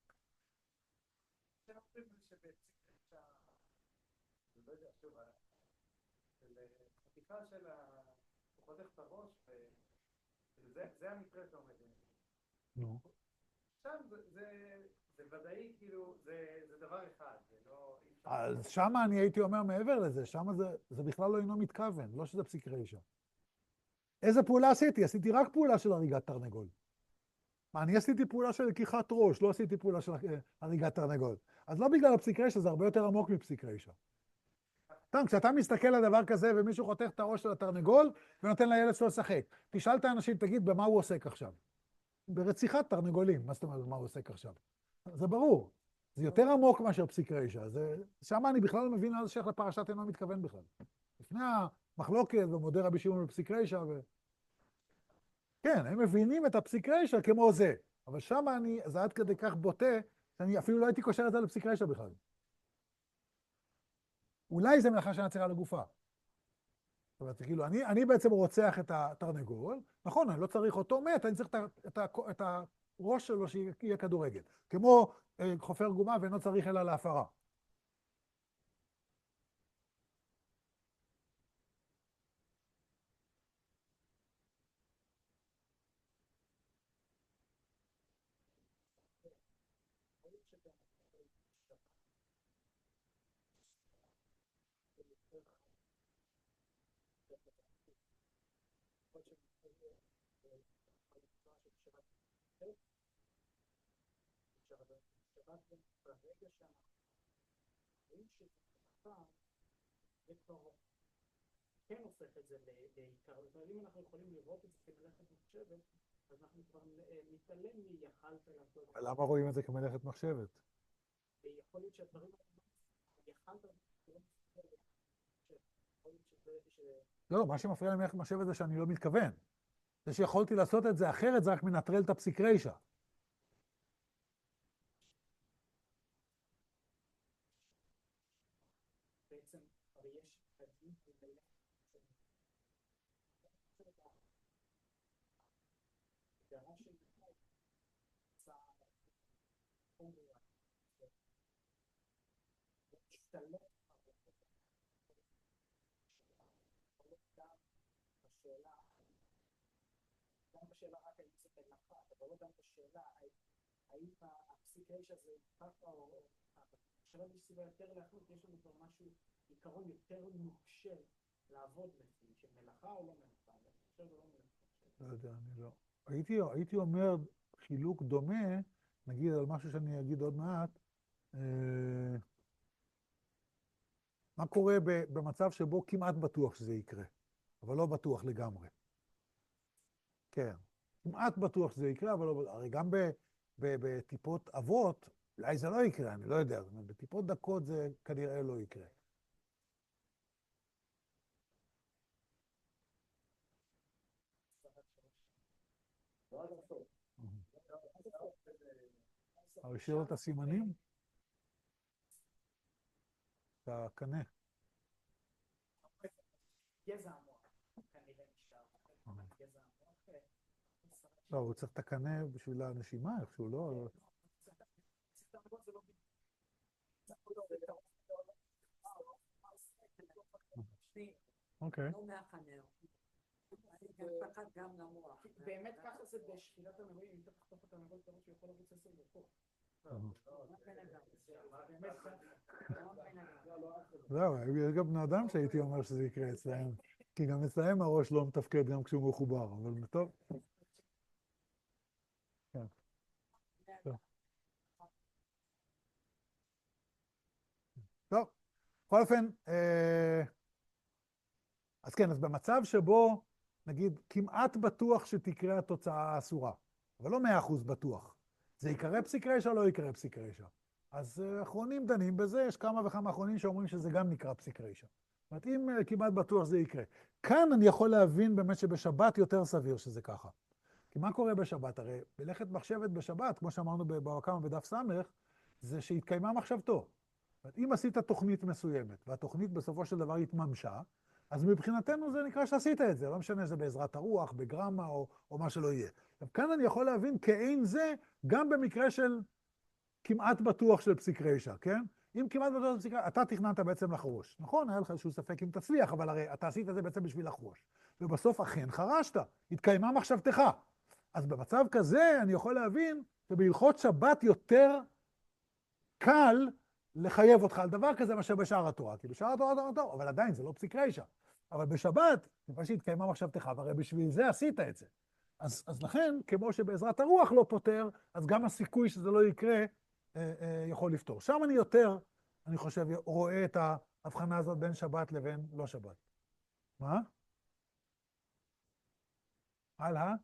זה המקרה שעומד.
נו.
שם זה ודאי, כאילו, זה דבר אחד, זה לא...
אז שמה אני הייתי אומר מעבר לזה, שמה זה בכלל לא אינו מתכוון, לא שזה פסיק רישא. איזה פעולה עשיתי? עשיתי רק פעולה של הריגת תרנגול. אני עשיתי פעולה של לקיחת ראש, לא עשיתי פעולה של הריגת תרנגול. אז לא בגלל הפסיק רישא, זה הרבה יותר עמוק מפסיק רישא. טוב, כשאתה מסתכל על דבר כזה ומישהו חותך את הראש של התרנגול ונותן לילד שלו לשחק, תשאל את האנשים, תגיד, במה הוא עוסק עכשיו? ברציחת תרנגולים, מה זאת אומרת, מה הוא עוסק עכשיו? זה ברור. זה יותר עמוק מאשר פסיק רישא. שם אני בכלל לא מבין מה זה שייך לפרשת אינו מתכוון בכלל. לפני המחלוקת ומודה רבי שמעון בפסיק רישא כן, הם מבינים את הפסיק רישא כמו זה. אבל שם זה עד כדי כך בוטה, שאני אפילו לא הייתי קושר את זה לפסיק רישא בכלל. אולי זה מלאכה שנעצרה לגופה. זאת אומרת, כאילו, אני בעצם רוצח את התרנגול, נכון, אני לא צריך אותו מת, אני צריך את הראש שלו שיהיה כדורגל. כמו חופר גומה ואינו צריך אלא להפרה.
ברגע שאנחנו רואים שזה כבר, זה כבר כן הופך את זה לעיקר, אבל אם אנחנו יכולים לראות את זה כמלאכת מחשבת, אז אנחנו כבר נתעלם מיכלת לעשות.
למה רואים את זה כמלאכת מחשבת?
ויכול להיות שהדברים יכלת
לא, מה שמפריע למלאכת מחשבת זה שאני לא מתכוון. זה שיכולתי לעשות את זה אחרת, זה רק מנטרל את הפסיק רישא.
בעצם, הרי יש תדמית במלאכת הגדרה של צער, חומר, להשתלט בשאלה, גם בשאלה רק האם זה מלאכה, אבל לא גם בשאלה האם הפסיק רישא הזה ככה או השאלה יש סיבה יותר להחליט, יש לנו כבר משהו, עיקרון יותר נוקשה לעבוד לפי, של מלאכה או לא מלאכה, אני חושב או לא מלאכה.
לא יודע, אני לא. הייתי אומר חילוק דומה, נגיד על משהו שאני אגיד עוד מעט, מה קורה במצב שבו כמעט בטוח שזה יקרה, אבל לא בטוח לגמרי. כן, כמעט בטוח שזה יקרה, אבל לא בטוח. הרי גם בטיפות אבות, אולי זה לא יקרה, אני לא יודע, זאת אומרת, בטיפות דקות זה כנראה לא יקרה. השאיר לו את הסימנים? את הקנה.
גזע המוח, כנראה נשאר. גזע המוח.
לא, הוא צריך את הקנה בשביל הנשימה, איכשהו, לא? אוקיי.
לא מהחנר. גם פחד גם למוח.
באמת ככה זה בשחילת המנועים, אם אתה תחתוך את המנועים, אתה רואה שיכול לרוץ 10 דקות.
זהו, יש גם בני אדם שהייתי אומר שזה יקרה אצלהם, כי גם אצלהם הראש לא מתפקד גם כשהוא מחובר, אבל טוב. כן. טוב, בכל אופן, אז כן, אז במצב שבו, נגיד, כמעט בטוח שתקרה התוצאה האסורה, אבל לא 100% בטוח. זה יקרה פסיק רישא או לא יקרה פסיק רישא? אז אחרונים דנים בזה, יש כמה וכמה אחרונים שאומרים שזה גם נקרא פסיק רישא. זאת אומרת, אם כמעט בטוח זה יקרה. כאן אני יכול להבין באמת שבשבת יותר סביר שזה ככה. כי מה קורה בשבת? הרי מלאכת מחשבת בשבת, כמו שאמרנו בבבא בדף סמך, זה שהתקיימה מחשבתו. זאת אומרת, אם עשית תוכנית מסוימת, והתוכנית בסופו של דבר התממשה, אז מבחינתנו זה נקרא שעשית את זה, לא משנה שזה בעזרת הרוח, בגרמה או מה שלא יהיה. כאן אני יכול להבין כאין זה, גם במקרה של כמעט בטוח של פסיק רישא, כן? אם כמעט בטוח של פסיק רישא, אתה תכננת בעצם לחרוש. נכון, היה לך איזשהו ספק אם תצליח, אבל הרי אתה עשית את זה בעצם בשביל לחרוש. ובסוף אכן חרשת, התקיימה מחשבתך. אז במצב כזה אני יכול להבין שבהלכות שבת יותר קל לחייב אותך על דבר כזה מאשר בשאר התורה. כי בשאר התורה אתה טוב, אבל עדיין זה לא פסיק רישא. אבל בשבת, כיוון שהתקיימה מחשבתך, והרי בשביל זה עשית את זה. אז לכן, כמו שבעזרת הרוח לא פותר, אז גם הסיכוי שזה לא יקרה יכול לפתור. שם אני יותר, אני חושב, רואה את ההבחנה הזאת בין שבת לבין לא שבת. מה? הלאה?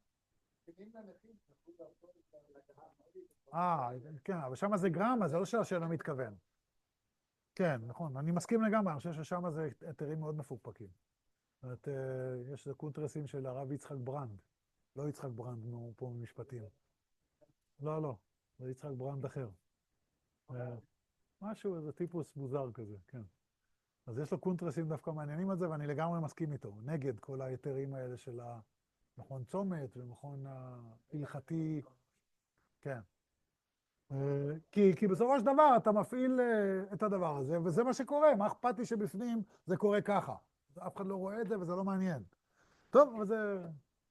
כן, אבל שם זה גרמה, זה לא שאלה מתכוון. כן, נכון, אני מסכים לגמרי, אני חושב ששם זה היתרים מאוד מפוקפקים. זאת אומרת, יש קונטרסים של הרב יצחק ברנד, לא יצחק ברנד, נו, פה ממשפטים. לא, לא, זה יצחק ברנד אחר. משהו, איזה טיפוס מוזר כזה, כן. אז יש לו קונטרסים דווקא מעניינים על זה, ואני לגמרי מסכים איתו, נגד כל היתרים האלה של המכון צומת ומכון ההלכתי, כן. כי בסופו של דבר אתה מפעיל את הדבר הזה, וזה מה שקורה, מה אכפת לי שבפנים זה קורה ככה. אף אחד לא רואה את זה וזה לא מעניין. טוב, אבל זה...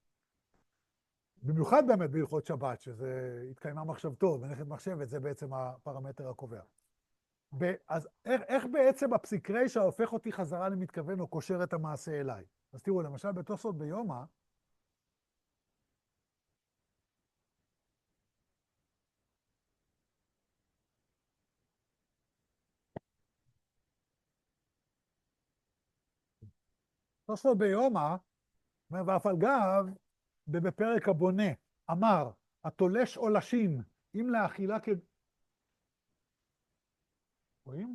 במיוחד באמת בהלכות שבת, שזה התקיימה מחשבתו, מלאכת מחשבת, זה בעצם הפרמטר הקובע. אז איך בעצם הפסיק רישא הופך אותי חזרה למתכוון או קושר את המעשה אליי? אז תראו, למשל בתוספות ביומא, תוספות ביומא, ואף על גב, בפרק הבונה, אמר, התולש עולשים, אם לאכילה רואים?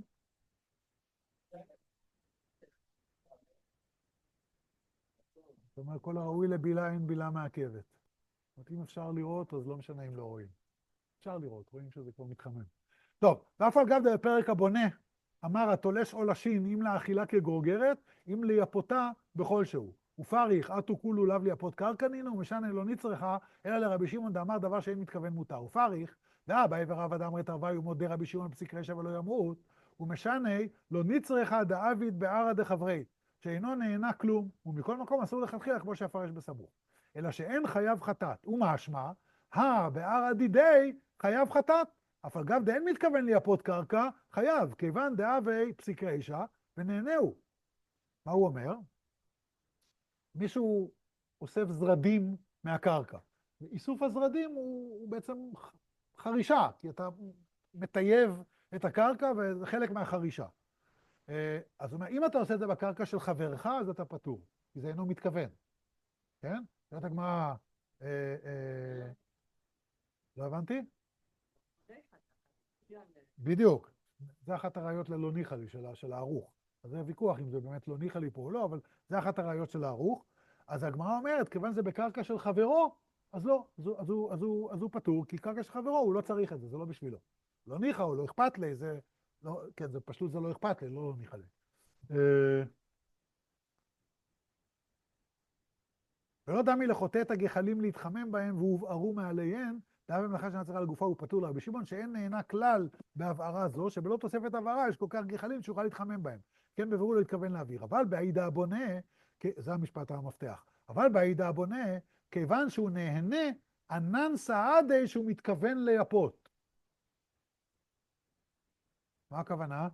זאת אומרת, כל הראוי לבילה אין בילה מעכבת. זאת אומרת, אם אפשר לראות, אז לא משנה אם לא רואים. אפשר לראות, רואים שזה כבר מתחמם. טוב, ואף על גב בפרק הבונה, אמר התולש עולשים, אם לאכילה כגורגרת, אם ליפותה בכל שהוא. ופריך, אתו כולו לאו ליפות קרקנינו, ומשנה לא נצרכה, אלא לרבי שמעון דאמר דבר שאין מתכוון מותר. ופריך, באי ורב אדם רית ערבי ומודה רבי שמעון פסיק רשע ולא ימות, ומשנה לא נצרכה דאביד בערא דחברי, שאינו נהנה כלום, ומכל מקום אסור לכתחילה כמו שיפרש בסמוך. אלא שאין חייב חטאת, ומשמע, בערא דידי חייב חטאת. אף על גב דאין מתכוון ליפות קרקע, חייב, כיוון דאבי פסיק רשע, ונהנהו. מה הוא אומר? מישהו אוסף זרדים מהקרקע. איסוף הזרדים הוא בעצם חרישה, כי אתה מטייב את הקרקע וזה חלק מהחרישה. אז הוא אומר, אם אתה עושה את זה בקרקע של חברך, אז אתה פטור, כי זה אינו מתכוון. כן? זאת הגמרא... לא הבנתי? בדיוק. זה אחת הראיות ללא ניחא לי של הערוך. אז זה ויכוח אם זה באמת לא ניחא לי פה או לא, אבל זה אחת הראיות של הערוך. אז הגמרא אומרת, כיוון שזה בקרקע של חברו, אז לא, אז הוא פטור, כי קרקע של חברו הוא לא צריך את זה, זה לא בשבילו. לא ניחא, הוא לא אכפת לי, זה... לא, כן, זה פשוט זה לא אכפת לי, לא ניחא לי. ולא דמי לחוטא את הגחלים להתחמם בהם והובערו מעליהם, דאבי מלאכה שנצרה על גופה הוא פטור לרבי שמעון, שאין נהנה כלל בהבערה זו, שבלא תוספת הבערה יש כל כך גחלים שיוכל להתחמם בהם. כן, בבירור לא התכוון להעביר. אבל בעידה הבונה, זה המשפט המפתח, אבל בעידה הבונה, כיוון שהוא נהנה, ענן סעדי שהוא מתכוון ליפות. מה הכוונה?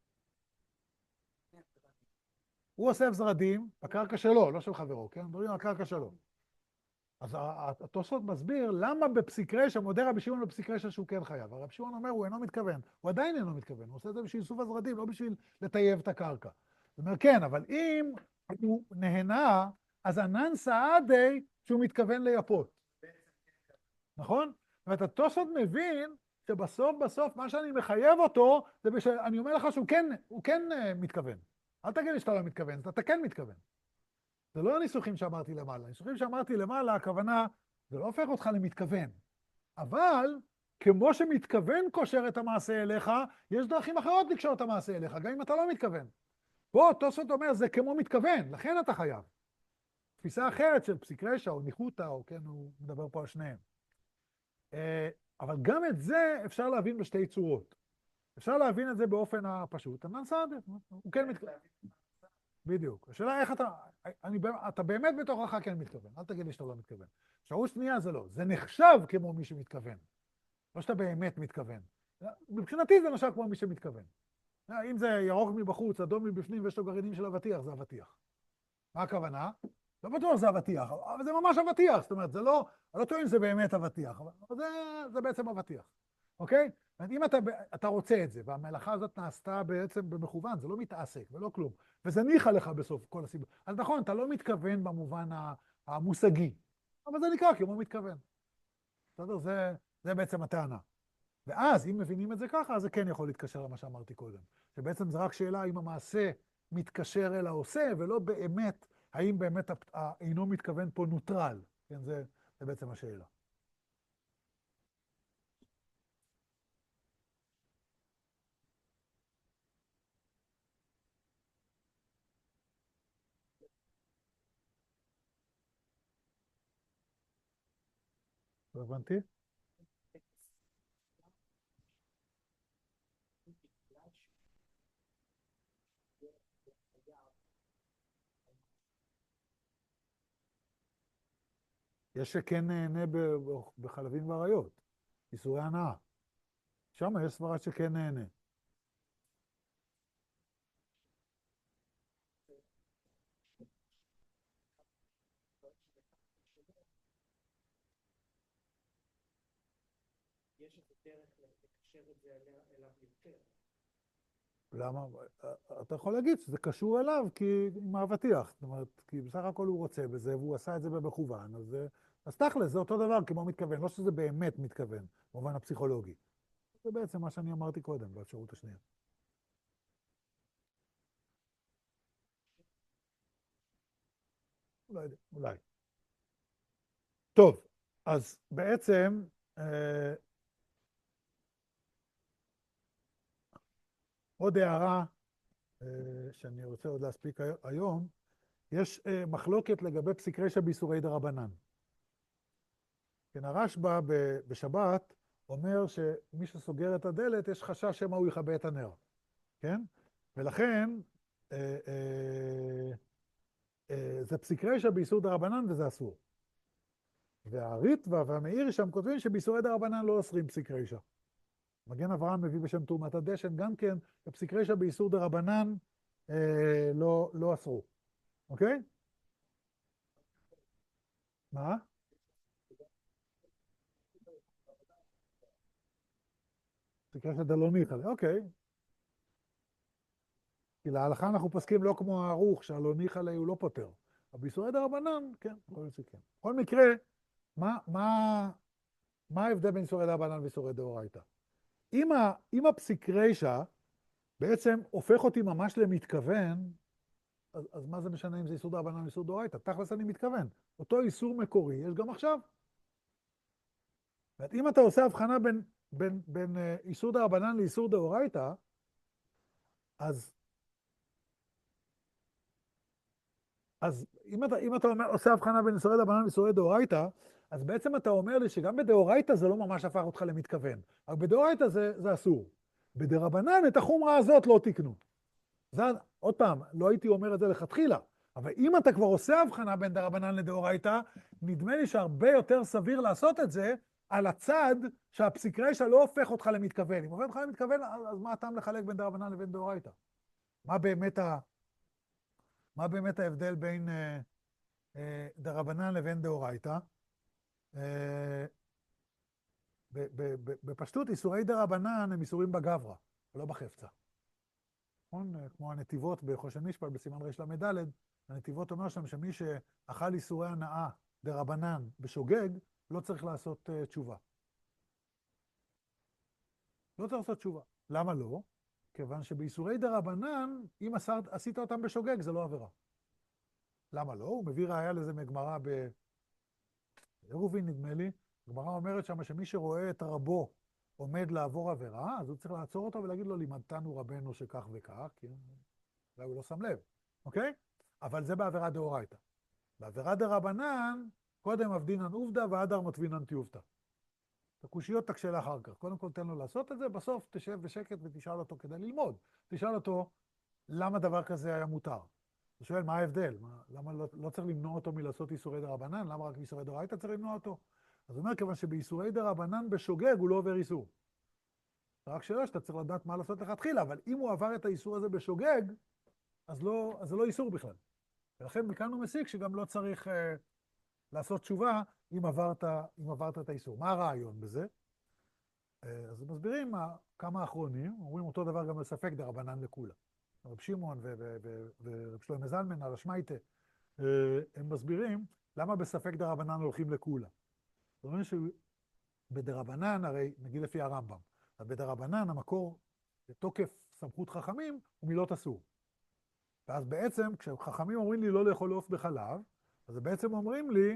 הוא אוסף זרדים בקרקע שלו, לא של חברו, כן? מדברים על הקרקע שלו. אז התוספות מסביר למה בפסיק רשע מודה רבי שמעון בפסיק רשע שהוא כן חייב. רבי שמעון אומר, הוא אינו מתכוון. הוא עדיין אינו מתכוון, הוא עושה את זה בשביל איסוף הזרדים, לא בשביל לטייב את הקרקע. זאת אומרת, כן, אבל אם הוא נהנה, אז ענן סעדי שהוא מתכוון ליפות. נכון? זאת אומרת, התוספות מבין שבסוף מה שאני מחייב אותו, זה אני אומר לך שהוא כן מתכוון. אל תגיד לי שאתה לא מתכוון, אתה כן מתכוון. זה לא הניסוחים שאמרתי למעלה. הניסוחים שאמרתי למעלה, הכוונה, זה לא הופך אותך למתכוון. אבל, כמו שמתכוון קושר את המעשה אליך, יש דרכים אחרות לקשור את המעשה אליך, גם אם אתה לא מתכוון. פה תוספות אומר, זה כמו מתכוון, לכן אתה חייב. תפיסה אחרת של פסיק רשע או ניחותא, או כן, הוא מדבר פה על שניהם. אבל גם את זה אפשר להבין בשתי צורות. אפשר להבין את זה באופן הפשוט. ענן סעדי, הוא כן מתכוון. בדיוק. השאלה איך אתה באמת בתוכך כן מתכוון, אל תגיד לי שאתה לא מתכוון. אפשרות שנייה זה לא, זה נחשב כמו מי שמתכוון. לא שאתה באמת מתכוון. מבחינתי זה נחשב כמו מי שמתכוון. אם זה ירוק מבחוץ, אדום מבפנים ויש לו גרעינים של אבטיח, זה אבטיח. מה הכוונה? לא בטוח זה אבטיח, אבל זה ממש אבטיח. זאת אומרת, זה לא, אני לא טוען שזה באמת אבטיח, אבל זה בעצם אבטיח. אוקיי? אם אתה רוצה את זה, והמלאכה הזאת נעשתה בעצם במכוון, זה לא מתעסק ולא כלום, וזה ניחא לך בסוף כל הסיבה. אז נכון, אתה לא מתכוון במובן המושגי, אבל זה נקרא כמו מתכוון. בסדר? זה בעצם הטענה. ואז, אם מבינים את זה ככה, אז זה כן יכול להתקשר למה שאמרתי קודם. שבעצם זה רק שאלה אם המעשה מתקשר אל העושה, ולא באמת, האם באמת אינו מתכוון פה נוטרל. כן, זה בעצם השאלה. לא הבנתי? יש שכן נהנה בחלבים ואריות, איסורי הנאה. שם יש סברה שכן נהנה.
יש איזה דרך לקשר את זה אליו יותר.
למה? אתה יכול להגיד שזה קשור אליו עם האבטיח. זאת אומרת, כי בסך הכל הוא רוצה בזה, והוא עשה את זה במכוון, אז תכל'ס, זה אותו דבר כמו מתכוון, לא שזה באמת מתכוון, במובן הפסיכולוגי. זה בעצם מה שאני אמרתי קודם, באפשרות השנייה. לא יודע, אולי. טוב, אז בעצם, עוד הערה שאני רוצה עוד להספיק היום, יש מחלוקת לגבי פסיק רשע באיסורי דרבנן. כן, הרשב"א בשבת אומר שמי שסוגר את הדלת, יש חשש שמא הוא יכבה את הנר, כן? ולכן, זה פסיק רשע באיסור דרבנן וזה אסור. והריטב"א והמאיר שם כותבים שבאיסורי דרבנן לא אוסרים פסיק רשע. מגן אברהם מביא בשם תרומת הדשן, גם כן, בפסיק רשע באיסור דרבנן לא אסרו. אוקיי? מה? פסיק רשע דלא ניחא, אוקיי. כי להלכה אנחנו פוסקים לא כמו הערוך, שהלא ניחא הוא לא פותר. אבל באיסורי דרבנן, כן, יכול להיות שכן. בכל מקרה, מה ההבדל בין איסורי דרבנן ואיסורי דאורייתא? אם הפסיק רשע בעצם הופך אותי ממש למתכוון, אז מה זה משנה אם זה איסור דרבנן או איסור דאורייתא? תכלס אני מתכוון. אותו איסור מקורי יש גם עכשיו. אם אתה עושה הבחנה בין איסור דרבנן לאיסור דאורייתא, אז אם אתה עושה הבחנה בין איסורי דרבנן ואיסורי דאורייתא, אז בעצם אתה אומר לי שגם בדאורייתא זה לא ממש הפך אותך למתכוון. אבל בדאורייתא זה אסור. בדרבנן את החומרה הזאת לא תקנו. עוד פעם, לא הייתי אומר את זה לכתחילה, אבל אם אתה כבר עושה הבחנה בין דרבנן לדאורייתא, נדמה לי שהרבה יותר סביר לעשות את זה על הצד שהפסיק רשע לא הופך אותך למתכוון. אם הופך אותך למתכוון, אז מה הטעם לחלק בין דרבנן לבין דאורייתא? מה באמת ההבדל בין דרבנן לבין דאורייתא? בפשטות, איסורי דרבנן הם איסורים בגברא, ולא בחפצה. נכון? כמו הנתיבות בחושן משפט, בסימן רל"ד, הנתיבות אומר שם שמי שאכל איסורי הנאה דרבנן בשוגג, לא צריך לעשות תשובה. לא צריך לעשות תשובה. למה לא? כיוון שבאיסורי דרבנן, אם עשית אותם בשוגג, זה לא עבירה. למה לא? הוא מביא ראיה לזה מגמרא בעירובין, נדמה לי. הגמרא אומרת שם שמי שרואה את רבו עומד לעבור עבירה, אז הוא צריך לעצור אותו ולהגיד לו, לימדתנו רבנו שכך וכך, כי אולי הוא לא שם לב, אוקיי? אבל זה בעבירה דאורייתא. בעבירה דרבנן, קודם אבדינן עובדא והדר מטבינן טיובתא. את הקושיות תקשה לאחר כך. קודם כל תן לו לעשות את זה, בסוף תשב בשקט ותשאל אותו כדי ללמוד. תשאל אותו למה דבר כזה היה מותר. הוא שואל מה ההבדל, למה לא צריך למנוע אותו מלעשות איסורי דרבנן, למה רק באיסורי דאורייתא צריך למנוע אותו? אז הוא אומר, כיוון שבאיסורי דרבנן בשוגג הוא לא עובר איסור. רק שאלה שאתה צריך לדעת מה לעשות לכתחילה, אבל אם הוא עבר את האיסור הזה בשוגג, אז זה לא איסור בכלל. ולכן מכאן הוא מסיק שגם לא צריך לעשות תשובה אם עברת את האיסור. מה הרעיון בזה? אז מסבירים כמה אחרונים, אומרים אותו דבר גם לספק דרבנן לכולה. רב שמעון ורב שלמה זלמן על השמייטה, הם מסבירים למה בספק דרבנן הולכים לכולה. זאת אומרת שבדרבנן, הרי נגיד לפי הרמב"ם, אז בדרבנן המקור לתוקף סמכות חכמים הוא מילות אסור. ואז בעצם כשחכמים אומרים לי לא לאכול עוף בחלב, אז בעצם אומרים לי,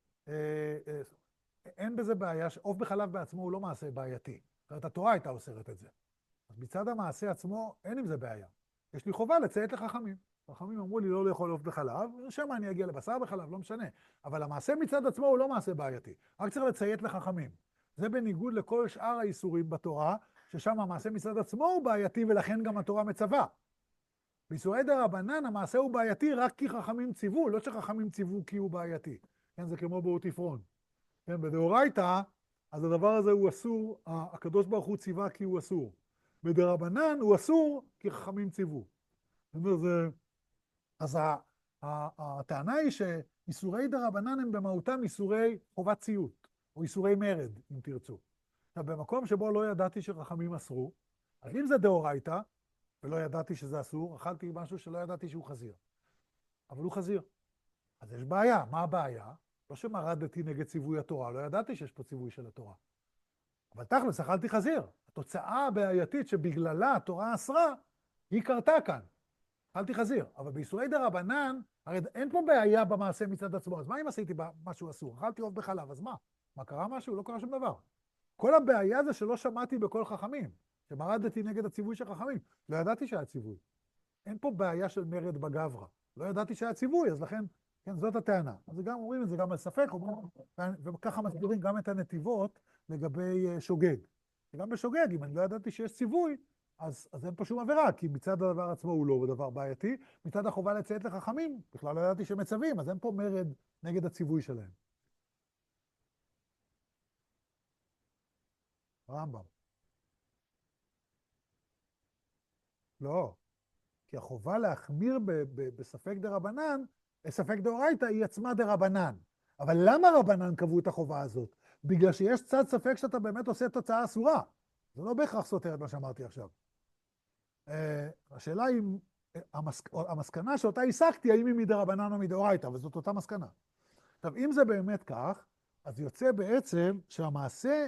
אין בזה בעיה, עוף בחלב בעצמו הוא לא מעשה בעייתי. זאת אומרת, התורה הייתה אוסרת את זה. אז מצד המעשה עצמו אין עם זה בעיה. יש לי חובה לציית לחכמים. חכמים אמרו לי לא לאכול עוף בחלב, שמא אני אגיע לבשר בחלב, לא משנה. אבל המעשה מצד עצמו הוא לא מעשה בעייתי. רק צריך לציית לחכמים. זה בניגוד לכל שאר האיסורים בתורה, ששם המעשה מצד עצמו הוא בעייתי ולכן גם התורה מצווה. באיסורי דרבנן המעשה הוא בעייתי רק כי חכמים ציוו, לא שחכמים ציוו כי הוא בעייתי. כן, זה כמו באותיפרון. כן, בדאורייתא, אז הדבר הזה הוא אסור, הקדוש ברוך הוא ציווה כי הוא אסור. בדרבנן הוא אסור כי חכמים ציוו. אז הטענה היא שאיסורי דרבנן הם במהותם איסורי חובת ציות, או איסורי מרד, אם תרצו. עכשיו, במקום שבו לא ידעתי שחכמים אסרו, אז אם זה דאורייתא, ולא ידעתי שזה אסור, אכלתי משהו שלא ידעתי שהוא חזיר. אבל הוא חזיר. אז יש בעיה. מה הבעיה? לא שמרדתי נגד ציווי התורה, לא ידעתי שיש פה ציווי של התורה. אבל תכלס, אכלתי חזיר. התוצאה הבעייתית שבגללה התורה אסרה, היא קרתה כאן. אכלתי חזיר. אבל באיסורי דרבנן, הרי אין פה בעיה במעשה מצד עצמו. אז מה אם עשיתי משהו אסור? אכלתי עוף בחלב, אז מה? מה קרה משהו? לא קרה שום דבר. כל הבעיה זה שלא שמעתי בכל חכמים, שמרדתי נגד הציווי של חכמים. לא ידעתי שהיה ציווי. אין פה בעיה של מרד בגברא. לא ידעתי שהיה ציווי, אז לכן, כן, זאת הטענה. אז גם אומרים את זה גם על ספק, וככה מסבירים גם את הנתיבות לגבי שוגג. וגם בשוגג, אם אני לא ידעתי שיש ציווי, אז אין פה שום עבירה, כי מצד הדבר עצמו הוא לא דבר בעייתי, מצד החובה לציית לחכמים, בכלל לא ידעתי שמצווים, אז אין פה מרד נגד הציווי שלהם. רמב"ם. לא, כי החובה להחמיר בספק דרבנן, ספק דאורייתא היא עצמה דרבנן. אבל למה רבנן קבעו את החובה הזאת? בגלל שיש צד ספק שאתה באמת עושה תוצאה אסורה. זה לא בהכרח סותר את מה שאמרתי עכשיו. השאלה היא, המסקנה שאותה הסקתי, האם היא מדרבנן או מדאורייתא, וזאת אותה מסקנה. עכשיו, אם זה באמת כך, אז יוצא בעצם שהמעשה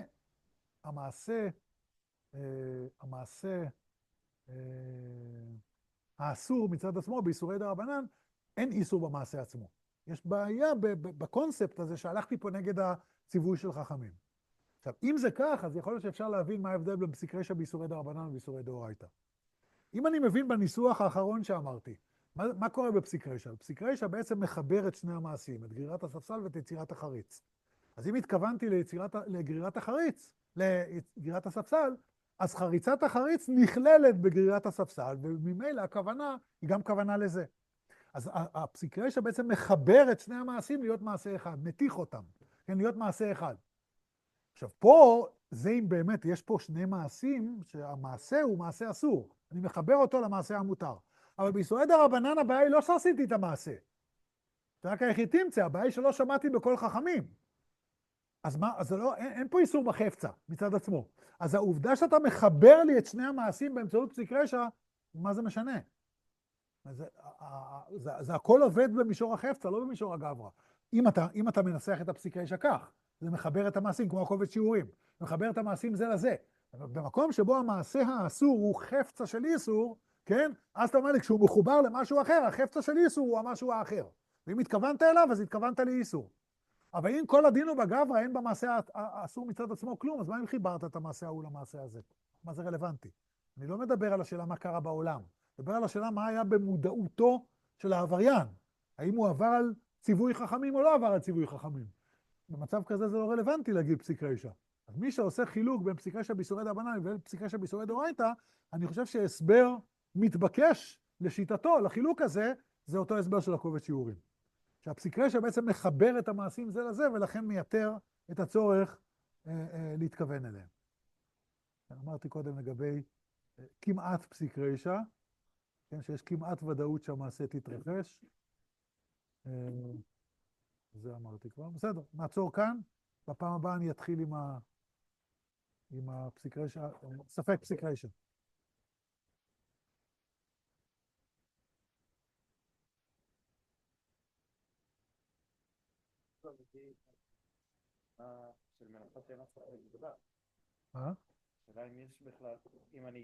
האסור מצד עצמו באיסורי דרבנן, אין איסור במעשה עצמו. יש בעיה בקונספט הזה שהלכתי פה נגד הציווי של חכמים. עכשיו, אם זה כך, אז יכול להיות שאפשר להבין מה ההבדל בין פסיק רשע באיסורי דרבנן ובאיסורי דאורייתא. אם אני מבין בניסוח האחרון שאמרתי, מה קורה בפסיק רשע? פסיק רשע בעצם מחבר את שני המעשים, את גרירת הספסל ואת יצירת החריץ. אז אם התכוונתי לגרירת החריץ, לגרירת הספסל, אז חריצת החריץ נכללת בגרירת הספסל, וממילא הכוונה היא גם כוונה לזה. אז הפסיק רשע בעצם מחבר את שני המעשים להיות מעשה אחד, מתיך אותם, כן, להיות מעשה אחד. עכשיו, פה, זה אם באמת יש פה שני מעשים, שהמעשה הוא מעשה אסור. אני מחבר אותו למעשה המותר. אבל באיסורי דרבנן הבעיה היא לא שעשיתי את המעשה. זה רק היחיד תמצא, הבעיה היא שלא שמעתי בכל חכמים. אז מה, אז לא, אין פה איסור בחפצה מצד עצמו. אז העובדה שאתה מחבר לי את שני המעשים באמצעות פסיק רשע, מה זה משנה? זה הכל עובד במישור החפצה, לא במישור הגברא. אם אתה מנסח את הפסיק רשע כך, זה מחבר את המעשים כמו הקובץ שיעורים, מחבר את המעשים זה לזה. במקום שבו המעשה האסור הוא חפצה של איסור, כן? אז אתה אומר לי, כשהוא מחובר למשהו אחר, החפצה של איסור הוא המשהו האחר. ואם התכוונת אליו, אז התכוונת לאיסור. אבל אם כל הדין הוא בגברא, אין במעשה האסור מצד עצמו כלום, אז מה אם חיברת את המעשה ההוא למעשה הזה? מה זה רלוונטי? אני לא מדבר על השאלה מה קרה בעולם, מדבר על השאלה מה היה במודעותו של העבריין. האם הוא עבר על ציווי חכמים או לא עבר על ציווי חכמים? במצב כזה זה לא רלוונטי להגיד פסיק רשע. אז מי שעושה חילוק בין פסיק רשע באיסורי דרבנן ובין פסיק רשע באיסורי דאורייתא, אני חושב שהסבר מתבקש לשיטתו, לחילוק הזה, זה אותו הסבר של הקובץ שיעורים. שהפסיק רשע בעצם מחבר את המעשים זה לזה, ולכן מייתר את הצורך להתכוון אליהם. אמרתי קודם לגבי כמעט פסיק רשע, כן, שיש כמעט ודאות שהמעשה תתרחש. זה אמרתי כבר. בסדר, נעצור כאן. בפעם הבאה אני אתחיל עם הפסיק רשע, ספק פסיק רשע.
של מלאכת אין הצלחה גדולה.
מה?
השאלה אם יש בכלל, אם אני